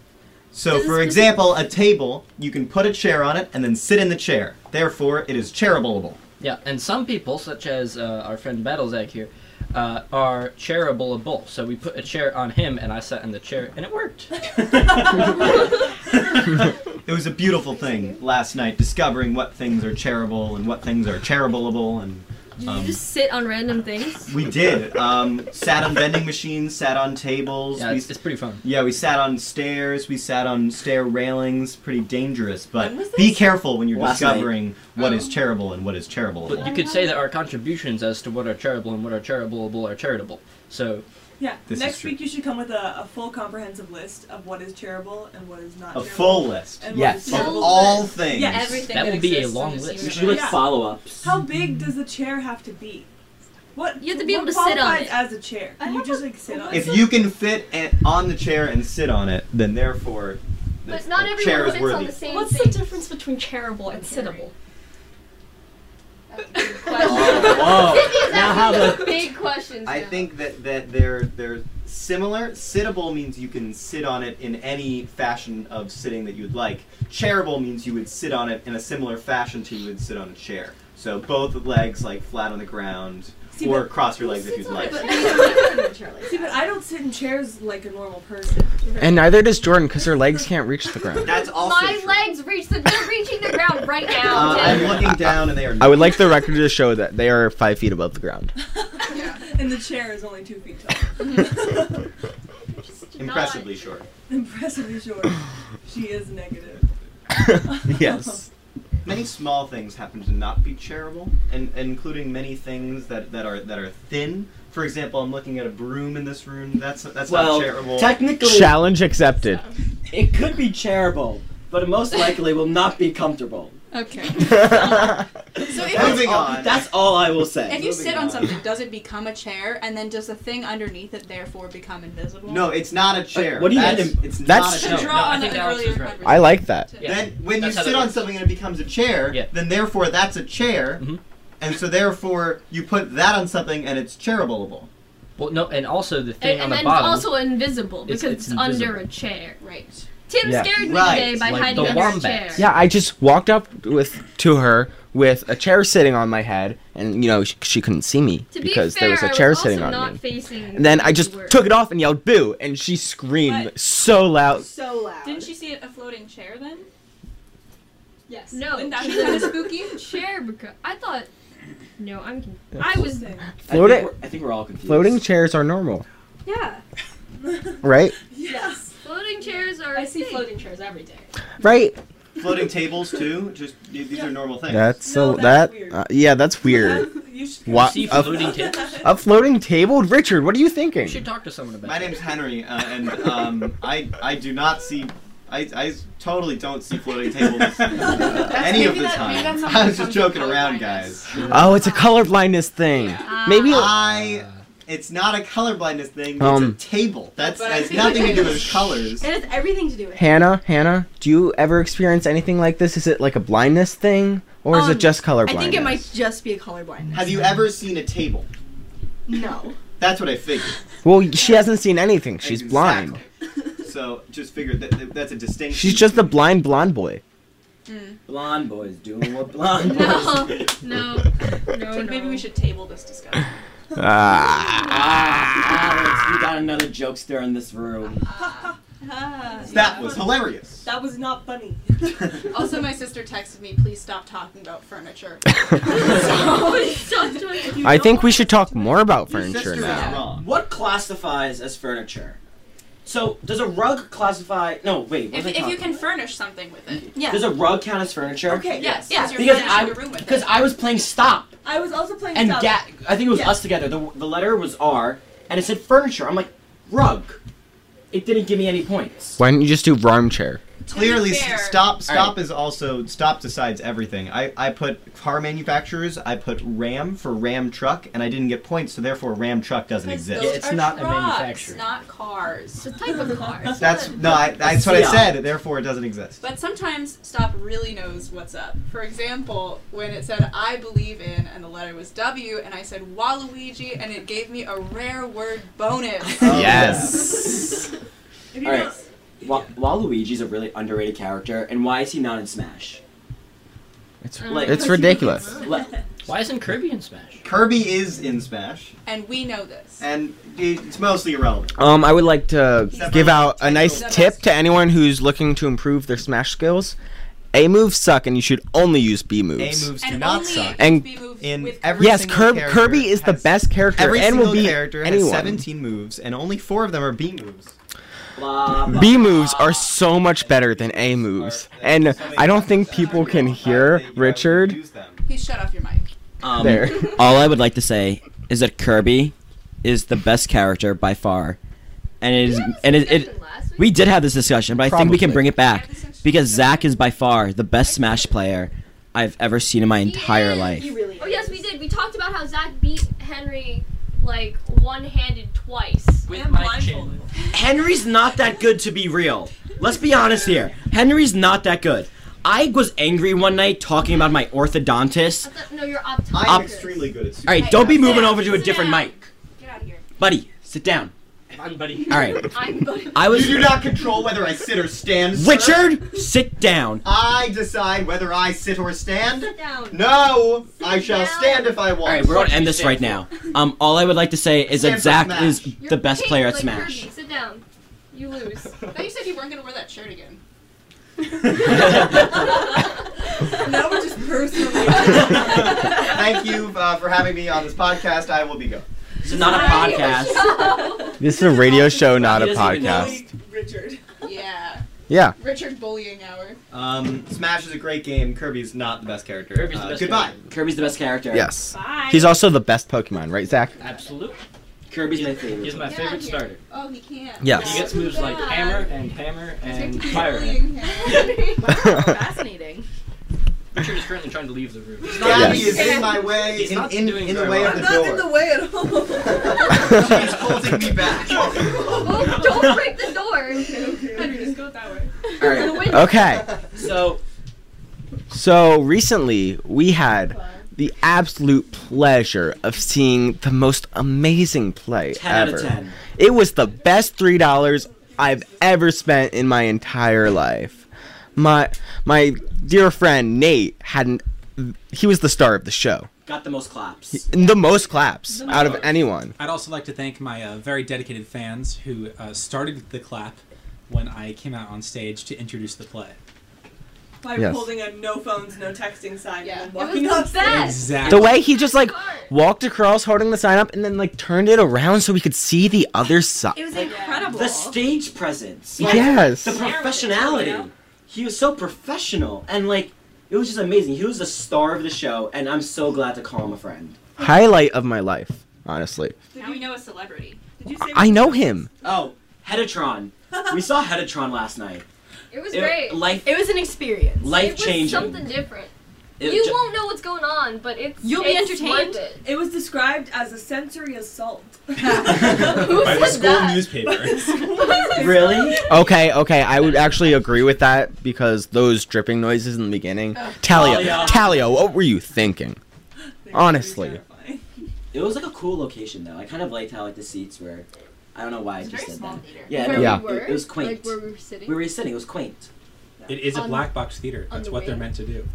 So, Does for this- example, a table, you can put a chair on it and then sit in the chair. Therefore, it is chairable-able. Yeah, and some people, such as uh, our friend Battlezag here, uh, are chairable-able. So we put a chair on him, and I sat in the chair, and it worked. It was a beautiful thing last night, discovering what things are charitable and what things are charitable-able, and Did um, you just sit on random things? we did. Um, sat on vending machines, sat on tables. Yeah, we, it's, it's pretty fun. yeah, we sat on stairs. We sat on stair railings. Pretty dangerous, but When was be this? careful when you're Last night. discovering what is Oh. charitable and what is charitable. But you could say that our contributions as to what are charitable and what are charitable are charitable. So, Yeah. This is Next true. week you should come with a, a full comprehensive list of what is charitable and what is not A charitable. full list And Yes. what is of charitable. all things. Yes. Everything That will be a exists long on this list. We universe. should do like Yeah. follow-ups. How big does the chair have to be? What You have to be able what to sit on qualifies it. as a chair? I Can you have just a- like sit on If it? you can fit a- on the chair and sit on it, then therefore, But the- not the everyone chair is sits worthy. on the same What's the thing. difference between charitable and sittable? That's a big question. whoa. Cynthia's Now how asking about- the big questions I now. think that, that they're they're similar. Sittable means you can sit on it in any fashion of sitting that you would like. Chairable means you would sit on it in a similar fashion to you would sit on a chair. So both legs like flat on the ground, See, or but- cross your legs if you'd like. But- See, but I don't sit in chairs like a normal person. And neither does Jordan because her legs can't reach the ground. That's also My true. legs reach the. They're reaching the ground right now. Uh, Tim. I'm looking down and they are. I would like the record to show that they are five feet above the ground. And the chair is only two feet tall. impressively short. Impressively short. She is negative. Yes. Many small things happen to not be chairable, and, and including many things that, that are that are thin. For example, I'm looking at a broom in this room. That's that's Well, not chairable. technically, Challenge accepted. it could be chairable, but it most likely will not be comfortable. Okay. So if Moving all, on. That's all I will say. If you Moving sit on on. something, does it become a chair, and then does the thing underneath it therefore become invisible? No, it's not a chair. what do you That's, mean? It's That's- not To a chair. draw No, I on think the Alex is earlier right. conversation. I like that. Yeah. Then when That's you how sit that on works. something and it becomes a chair, Yeah. then therefore that's a chair, Mhm. and so therefore you put that on something and it's chairable. Well, no, and also the thing And, on and the then bottom. it's also invisible It's- because it's it's, under invisible. a chair. Right. Tim Yeah. scared me Right, today by like hiding the under a wombats. chair. Yeah, I just walked up with to her with a chair sitting on my head, and you know she, she couldn't see me To be because fair, there was a I chair was sitting also on not me. facing And then where I you just were. took it off and yelled boo, and she screamed What? so loud. So loud. Didn't you see it a floating chair then? Yes. No, Wouldn't that be kind of spooky? chair because I thought. No, I'm. Con- I was. Interesting. Floating I think, we're, I think we're all confused. floating chairs are normal, Yeah. right? Yes. Floating chairs are. I a see thing. floating chairs every day. Right. Floating tables too. Just these Yeah. are normal things. That's No, so that's that. weird. Uh, yeah, that's weird. You should What? See A, floating tables? a floating table, Richard? What are you You thinking? should talk to someone about My that. name's Henry, uh, and um, I I do not see. I, I totally don't see floating tables uh, any of maybe the that- maybe time. that's something I was that just comes with joking around, guys. colorblindness. Oh, it's a color blindness thing. Ah. Maybe. I. It's not a color blindness thing. It's Um, a table. That's But I has think nothing it to do is. with colors. It has everything to do with it. Hannah, Hannah, do you ever experience anything like this? Is it like a blindness thing, or is Um, it just color I blindness? think it might just be a color blindness. Have you ever seen a table? No. That's what I figured. Well, she hasn't seen anything. She's blind. Exactly. So just figured that that- that's a distinction. She's just a blind blonde boy. Blonde boys doing what blonde No, boys do. no, no, So no. maybe we should table this discussion. Ah. Alex, we got another jokester in this room. That was hilarious. That was not funny. Also, my sister texted me, please stop talking about furniture. I think we should talk more about Your furniture sister is now. wrong. What classifies as furniture? So, does a rug classify? No, wait. What If, was I if you talking can about? furnish something with it. Yeah. Does a rug count as furniture? Okay. Yes, Yeah. because you're Because furnishing I, your room with because it. I was playing stop, I was also playing and Stop. ga- I think it was Yeah. us together. The, the letter was R, and it said furniture. I'm like, rug. It didn't give me any points. Why don't you just do armchair? Clearly, To be fair- s- stop. Stop Alright. is also stop decides everything. I, I put car manufacturers. I put Ram for Ram truck, and I didn't get points, so therefore Ram truck doesn't Because exist. those Yeah, it's are not a trucks, manufacturer. not cars. It's a type of car. It's That's not a- no. I, that's what I Yeah. said. Therefore, it doesn't exist. But sometimes Stop really knows what's up. For example, when it said I believe in and the letter was W and I said Waluigi and it gave me a rare word bonus. Oh, Yes. If you All right. don't- Wa- Waluigi's a really underrated character, and why is he not in Smash? It's Like- it's ridiculous. Le- Why isn't Kirby in Smash? Kirby is in Smash, And we know this. and it's mostly irrelevant. Um, I would like to He's give the out a nice best tip to character. anyone who's looking to improve their Smash skills. A moves suck, and you should only use B A moves. moves do and not only suck. And B moves in with every Yes, single Kirby, character Kirby is the has- best character, Every and single will beat character anyone. has seventeen moves, and only four of them are B moves. blah, blah, B moves blah. are so much better than A moves, and I don't think people can hear Richard. Please shut off your mic. Um, There. All I would like to say is that Kirby is the best character by far, and it is and it, it we did have this discussion, but I think we can Probably. bring it back because Zach is by far the best Smash player I've ever seen in my entire is. life. He really Oh yes, is. we did. We talked about how Zach beat Henry like one-handed twice. With And my blindfolded. chin. Henry's not that good to be real. Let's be honest here. Henry's not that good. I was angry one night talking about my orthodontist. I thought- no, you're optometrist. I'm extremely good at. All right, Hey, don't be sit moving down, over to a sit different down. mic, Get out of here. buddy. Sit down. Am I'm buddy. All right. I'm buddy. I was. You do not control whether I sit or stand, sir. Richard, sit down. I decide whether I sit or stand. Sit down. No, Sit I shall down. stand if I want. All right, we're gonna end this right now. Um, all I would like to say is that Stand for Zach is Smash. You're the best pink player at like Smash. Kirby. Sit down. You lose. I thought you said you weren't gonna wear that shirt again. Now we're just personally. Thank you uh, for having me on this podcast. I will be going. This is not a podcast. This is a radio show, not a He doesn't even know. podcast. Richard. Yeah. Yeah. Richard bullying hour. Um, Smash is a great game. Kirby's not the best character. Kirby's the Uh, best goodbye. character. Kirby's the best character. Yes. Bye. He's also the best Pokemon, right, Zach? Absolutely. Kirby's my favorite. He's my Get favorite out here. starter. Oh, he can't. Yes. He gets moves like hammer and hammer and fire. Bullying him. Fascinating. Richard is currently trying to leave the room. Gabby Yes. is in my way, He's in, not in, doing in the very way well. of I'm the not in the door. way at all. She's holding me back. Oh, don't break the door. Henry, just go that way. All right. Okay. So So recently, we had the absolute pleasure of seeing the most amazing play ten out ever. of ten. It was the best three dollars I've ever spent in my entire life. My my dear friend Nate hadn't. He was the star of the show. Got the most claps. The most claps out of anyone. I'd also like to thank my uh, very dedicated fans who uh, started the clap when I came out on stage to introduce the play. By Yes. holding a no phones, no texting sign Yeah. and It then was walking the up. best. Exactly. The way he just like Smart. walked across holding the sign up and then like turned it around so we could see the other side. It was incredible. The stage presence. Yes. The professionality. He was so professional and like it was just amazing. He was the star of the show, and I'm so glad to call him a friend. Highlight of my life, honestly. Now we know a celebrity. Did you say I know him. Oh, Hedatron. We saw Hedatron last night. It was It- great. Life, It was an experience. life It was changing. something different. It you ju- won't know what's going on, but it's You'll be it's entertained. worth it. It was described as a sensory assault. Who By the said school that? newspaper. Really? Okay, okay, I would actually agree with that because those dripping noises in the beginning. Talia, Talia. Talia, what were you thinking? They were Honestly. terrifying. It was like a cool location though. I kind of liked how like the seats were. I don't know why I It's a just very said small that. theater. Yeah, Where no, Yeah. we were, It, it was quaint. like where we were sitting. we were sitting. It was quaint. It is a On- black box theater. on That's the what they're way. meant to do.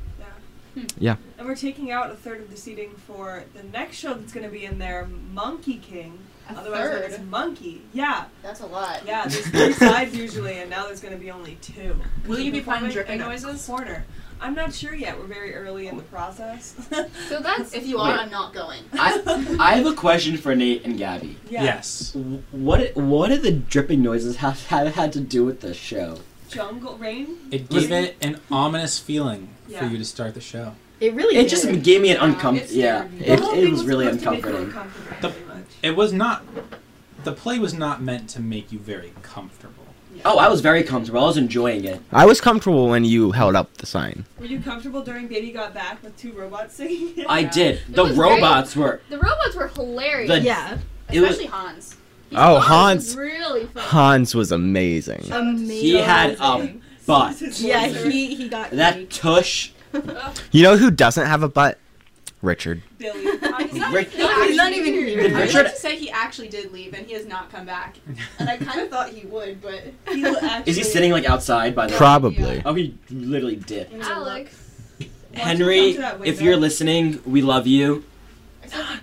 And we're taking out a third of the seating for the next show that's going to be in there, Monkey King. A Otherwise known third? as Monkey. Yeah. That's a lot. Yeah, there's three sides usually, and now there's going to be only two. Will you be playing Performing dripping in a noises? Corner. I'm not sure yet. We're very early in the process. So that's If you are, Wait. I'm not going. I I have a question for Nate and Gabby. Yeah. Yes. W- What what did the dripping noises have, have had to do with the show? Jungle Rain. It gave it an ominous feeling for Yeah. you to start the show. It really It did. just gave me an Yeah, uncomfortable. it Yeah, scared me. The it, whole it thing was really supposed to make you uncomforting. uncomfortable, The- pretty much. It was not. The play was not meant to make you very comfortable. Oh, I was very comfortable. I was enjoying it. I was comfortable when you held up the sign. Were you comfortable during Baby Got Back with two robots singing? it? I did. The was robots were. the robots were hilarious. The- Yeah. It was. Especially Hans. Oh, Hans Hans. was really fun. Hans was amazing. Amazing. He had a butt. Yeah, he he got That cake. tush. You know who doesn't have a butt? Richard. Billy. He's not, Rick- he He's not actually- even here. Did I would Richard- like to say he actually did leave and he has not come back. And I kind of thought he would, but He l- actually, Is he sitting like outside by the? Probably. Oh, he literally did. Alex. Henry, come to that if window? you're listening, we love you. except we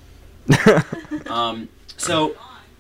don't. Um, so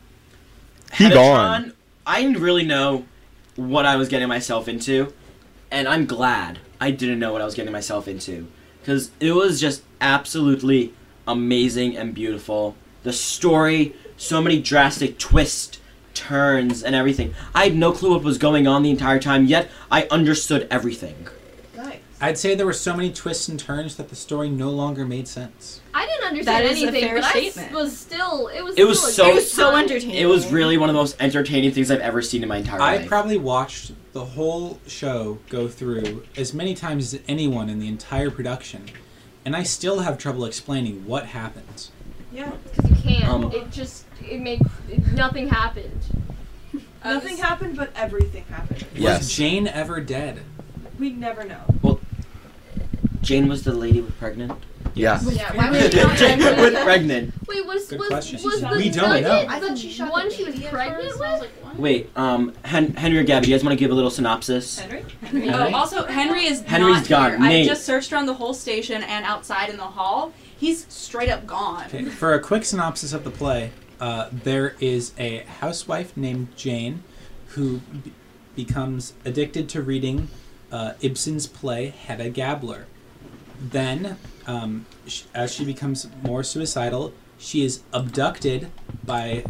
He gone. Hedatron, I didn't really know what I was getting myself into, and I'm glad I didn't know what I was getting myself into, because it was just absolutely amazing and beautiful. The story, so many drastic twists, turns, and everything. I had no clue what was going on the entire time, yet I understood everything. Nice. I'd say there were so many twists and turns that the story no longer made sense. I didn't understand That is a anything, fair but statement. I was still. It was. It was still a so- great It was so time. entertaining. It was really one of the most entertaining things I've ever seen in my entire I life. probably watched the whole show go through as many times as anyone in the entire production, and I still have trouble explaining what happened. Yeah. Because you can't. Um, it just. It made. It, nothing happened. Uh, Nothing this- happened, but everything happened. Yes. Was Jane ever dead? We'd never know. Jane was the lady with pregnant. Yeah. Yeah, why would she not get with pregnant? pregnant. Wait, was Good was question. was the We don't the, know. I thought she the shot one the she was baby at pregnant first, and I was with? like, what? Wait, um, Hen- Henry or Gabby, you guys want to give a little synopsis? Henry? Oh, also, Henry is Henry's not gone. here. Nate. I just searched around the whole station and outside in the hall. He's straight up gone. Okay, for a quick synopsis of the play, uh, there is a housewife named Jane who b- becomes addicted to reading uh, Ibsen's play Hedda Gabler. Then, um, sh- as she becomes more suicidal, she is abducted by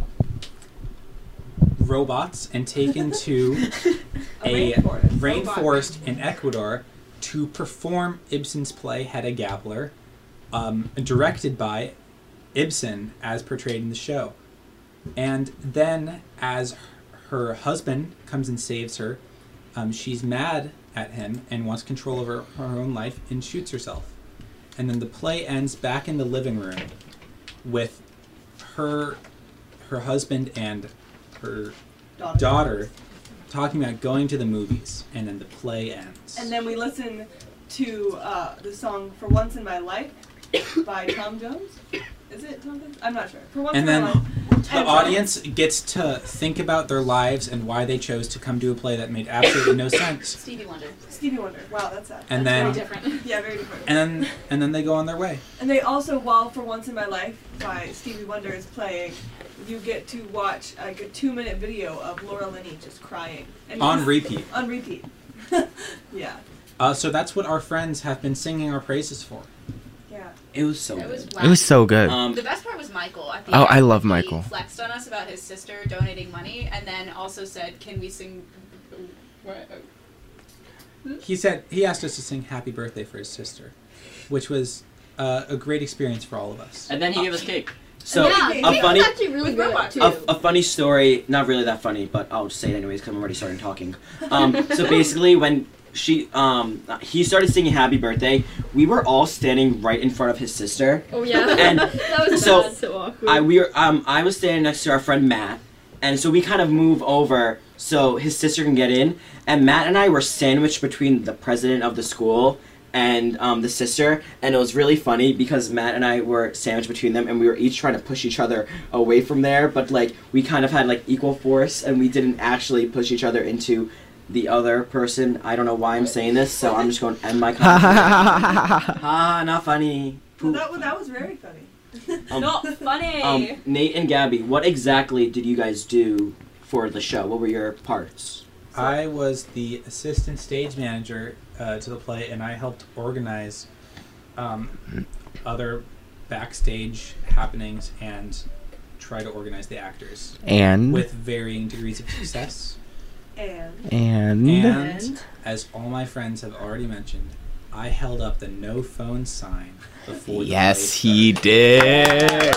robots and taken to A a rainforest. rainforest in Ecuador to perform Ibsen's play Hedda Gabler, um, directed by Ibsen as portrayed in the show. And then, as her husband comes and saves her, um, she's mad at him and wants control over her own life and shoots herself. And then the play ends back in the living room with her, her husband and her Daughter. daughter talking about going to the movies, and then the play ends. And then we listen to uh, the song "For Once in My Life" by Tom Jones. Is it Tom Jones? I'm not sure. For once And in then my life. the And- audience gets to think about their lives and why they chose to come to a play that made absolutely no sense. Stevie Wonder. Stevie Wonder. Wow, that's sad. And Very then different. Yeah, very different. and then and then they go on their way. And they also, while "For Once in My Life" by Stevie Wonder is playing, you get to watch like a two-minute video of Laura Linney just crying. And On it's- repeat. On repeat. Yeah. Uh, so that's what our friends have been singing our praises for. Yeah. It was so It was good. wow. It was so good. Um, The best part was Michael. At the Oh, end, I love he Michael. flexed on us about his sister donating money, and then also said, "Can we sing?" He said he asked us to sing "Happy Birthday" for his sister, which was uh, a great experience for all of us. And then he gave us cake. so yeah, a cake a funny, was actually really with good robot, too. a, a funny story. Not really that funny, but I'll just say it anyways because I'm already starting talking. Um, so basically, when she um he started singing "Happy Birthday," we were all standing right in front of his sister. oh yeah, And that was so- bad. So awkward. I we were um I was standing next to our friend Matt, and so we kind of move over so his sister can get in. And Matt and I were sandwiched between the president of the school and um, the sister, and it was really funny because Matt and I were sandwiched between them, and we were each trying to push each other away from there. But like we kind of had like equal force, and we didn't actually push each other into the other person. I don't know why I'm saying this, so I'm just going to end my comment. Ah, not funny. So that was, that was very funny. Um, Not funny. Um, Nate and Gabby, what exactly did you guys do for the show? What were your parts? I was the assistant stage manager uh, to the play, and I helped organize um, other backstage happenings and try to organize the actors And with varying degrees of success. And and And as all my friends have already mentioned, I held up the no phone sign before. The yes, play he started. did.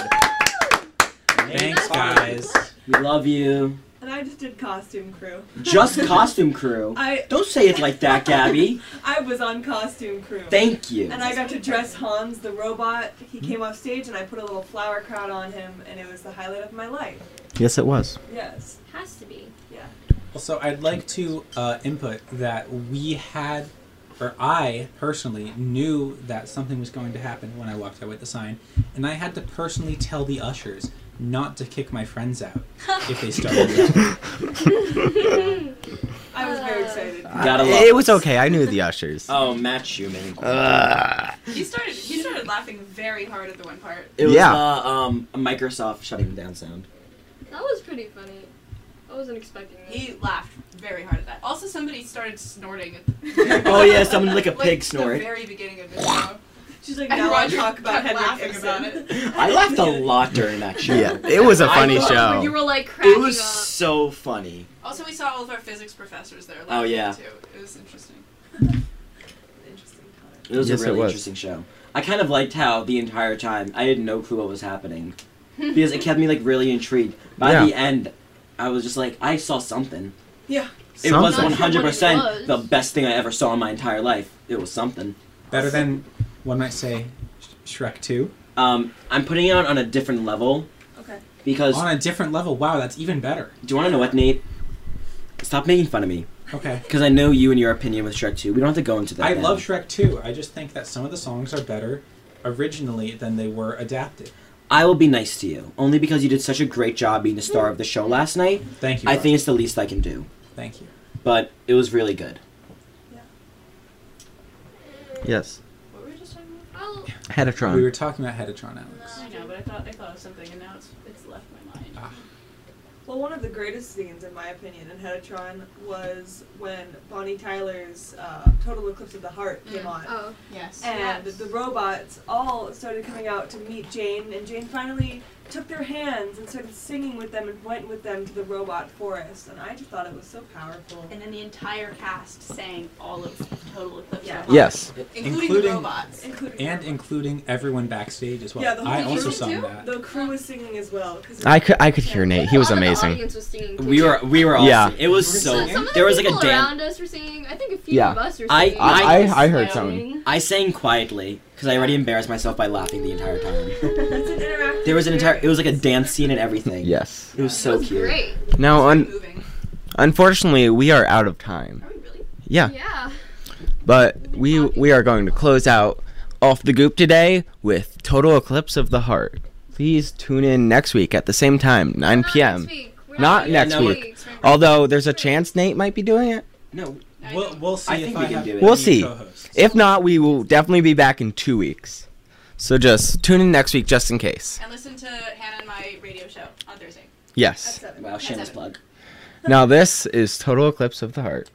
Thanks, guys. We love you. and I just did costume crew. Just costume crew. I Don't say it like that, Gabby. I was on costume crew. Thank you. And I got to dress Hans the robot. He came off stage and I put a little flower crown on him, and it was the highlight of my life. Yes, it was. Yes. Has to be. Yeah. Also, I'd like to uh, input that we had, or I personally knew that something was going to happen when I walked out with the sign, and I had to personally tell the ushers not to kick my friends out if they started yelling. I was very excited. Gotta Uh, love it was okay. I knew the ushers. Oh, Matt Schumann. Uh, He started. He started laughing very hard at the one part. It was Yeah. uh, um, Microsoft shutting down sound. That was pretty funny. I wasn't expecting that. He laughed very hard at that. Also, somebody started snorting at the very Oh yeah, someone like a pig like, snort. the very beginning of the show. She's like, And now I Roger talk about kept Henrik laughing Ibsen. about it. I laughed a lot during that show. yeah, it was a I funny thought- You show. were like cracking It was up. so funny. Also, we saw all of our physics professors there. Oh, laughing, yeah. Too. It was interesting. Interesting time. It was Yes, a it really was. interesting show. I kind of liked how the entire time I had no clue what was happening because it kept me like really intrigued. By Yeah. the end, I was just like, I saw something. Yeah. It was Something. one hundred percent Not sure what it the was. best thing I ever saw in my entire life. It was something. Better than, one might say, Sh- Shrek two. Um, I'm putting it on on a different level Okay. because. On a different level, wow, that's even better. Do you want to know what, Nate? Stop making fun of me Okay. because I know you and your opinion with Shrek two. We don't have to go into that. I now. love Shrek two. I just think that some of the songs are better originally than they were adapted. I will be nice to you, only because you did such a great job being the star of the show last night. Thank you. I Ross. think it's the least I can do. Thank you. But it was really good. Yes. What were we just talking about? Oh, Hetatron. We were talking about Hetatron, Alex. I know, but I thought I thought of something, and now it's it's left my mind. Ah. Well, one of the greatest scenes, in my opinion, in Hetatron was when Bonnie Tyler's uh, Total Eclipse of the Heart came on. oh. Yes. And yes. the robots all started coming out to meet Jane, and Jane finally took their hands and started singing with them and went with them to the robot forest. And I just thought it was so powerful. And then the entire cast sang all of Total Eclipse Yeah. of the Heart. Yes. Including, Including- the robots. Including And robots. including everyone backstage as well. Yeah, the whole I crew also too? sung that. The crew was singing as well. 'cause I could I could hear Nate. He was A lot of the amazing. audience was singing, too. We were we were all Yeah. singing. It was We were so singing. Some of the there was like people a dance. around us were singing. I think a few Yeah. of us were I- singing. I I, I heard Smiling. something. I sang quietly because I already embarrassed myself by laughing the entire time. It's an interactive There was an entire it was like a experience. dance scene and everything. Yes. It was It so was cute. great. Now, un- Moving. unfortunately, we are out of time. Are we really? Yeah. Yeah. But we we are going to close out Off the Goop today with Total Eclipse of the Heart. Please tune in next week at the same time, nine Not p.m. next week. We're Not doing next it week. weeks. Although there's a chance Nate might be doing it. No, I We'll, know. we'll see I if think I we can have do it. We'll any see. co-hosts. If not, we will definitely be back in two weeks. So just tune in next week just in case. And listen to Hannah and my radio show on Thursday. At Yes. seven. wow, shameless seven. plug. Now this is Total Eclipse of the Heart.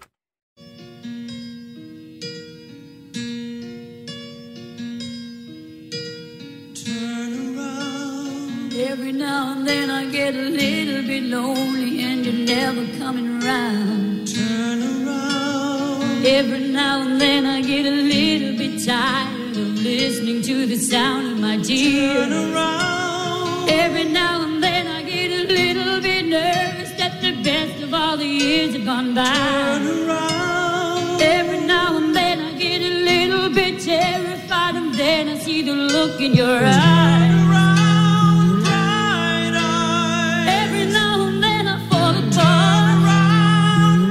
Every now and then I get a little bit lonely and you're never coming around. Turn around. Every now and then I get a little bit tired of listening to the sound of my tears. Turn around. Every now and then I get a little bit nervous that the best of all the years have gone by. Turn around. Every now and then I get a little bit terrified and then I see the look in your eyes. Every now and then I fall apart.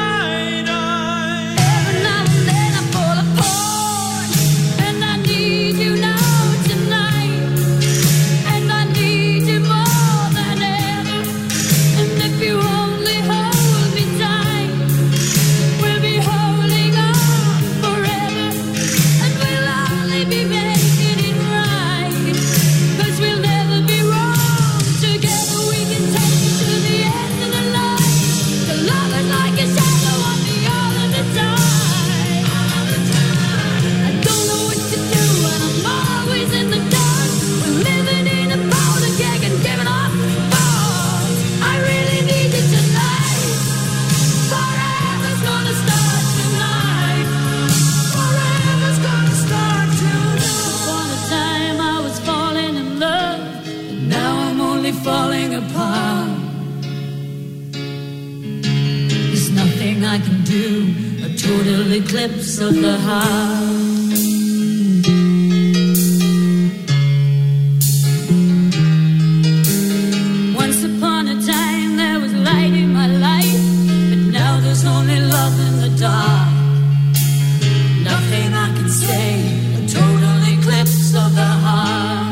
Every now and then I fall apart. And I need you now tonight. And I need you more than ever. And if you only hold me tight, we'll be holding on forever. And we'll only be making it right. 'Cause we'll never be wrong. Together we can take it to the end of the line. The love is like a shadow on me all of the time. I don't know what to do and I'm always in the dark. We're living in a powder keg and giving off balls. I really need you tonight. Forever's gonna start tonight. Forever's gonna start tonight. Upon a time I was falling in love, but now I'm only falling apart. There's nothing I can do, a total eclipse of the heart. Once upon a time there was light in my life, but now there's only love in the dark. Nothing I can say, a total eclipse of the heart.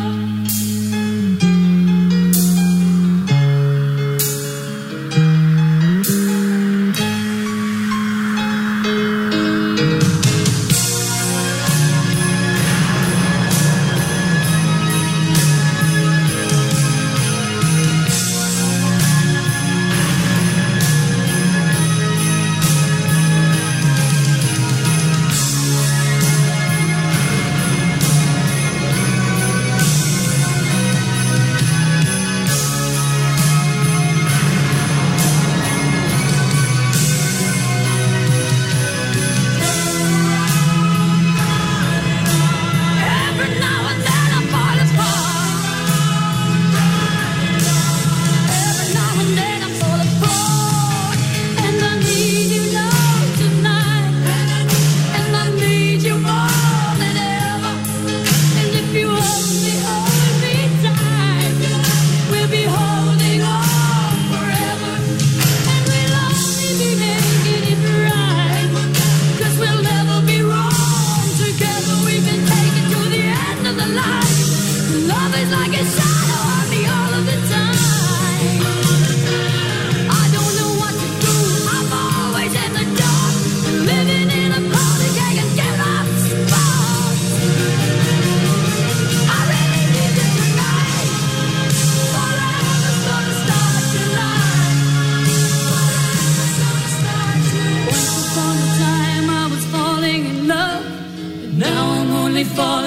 fun.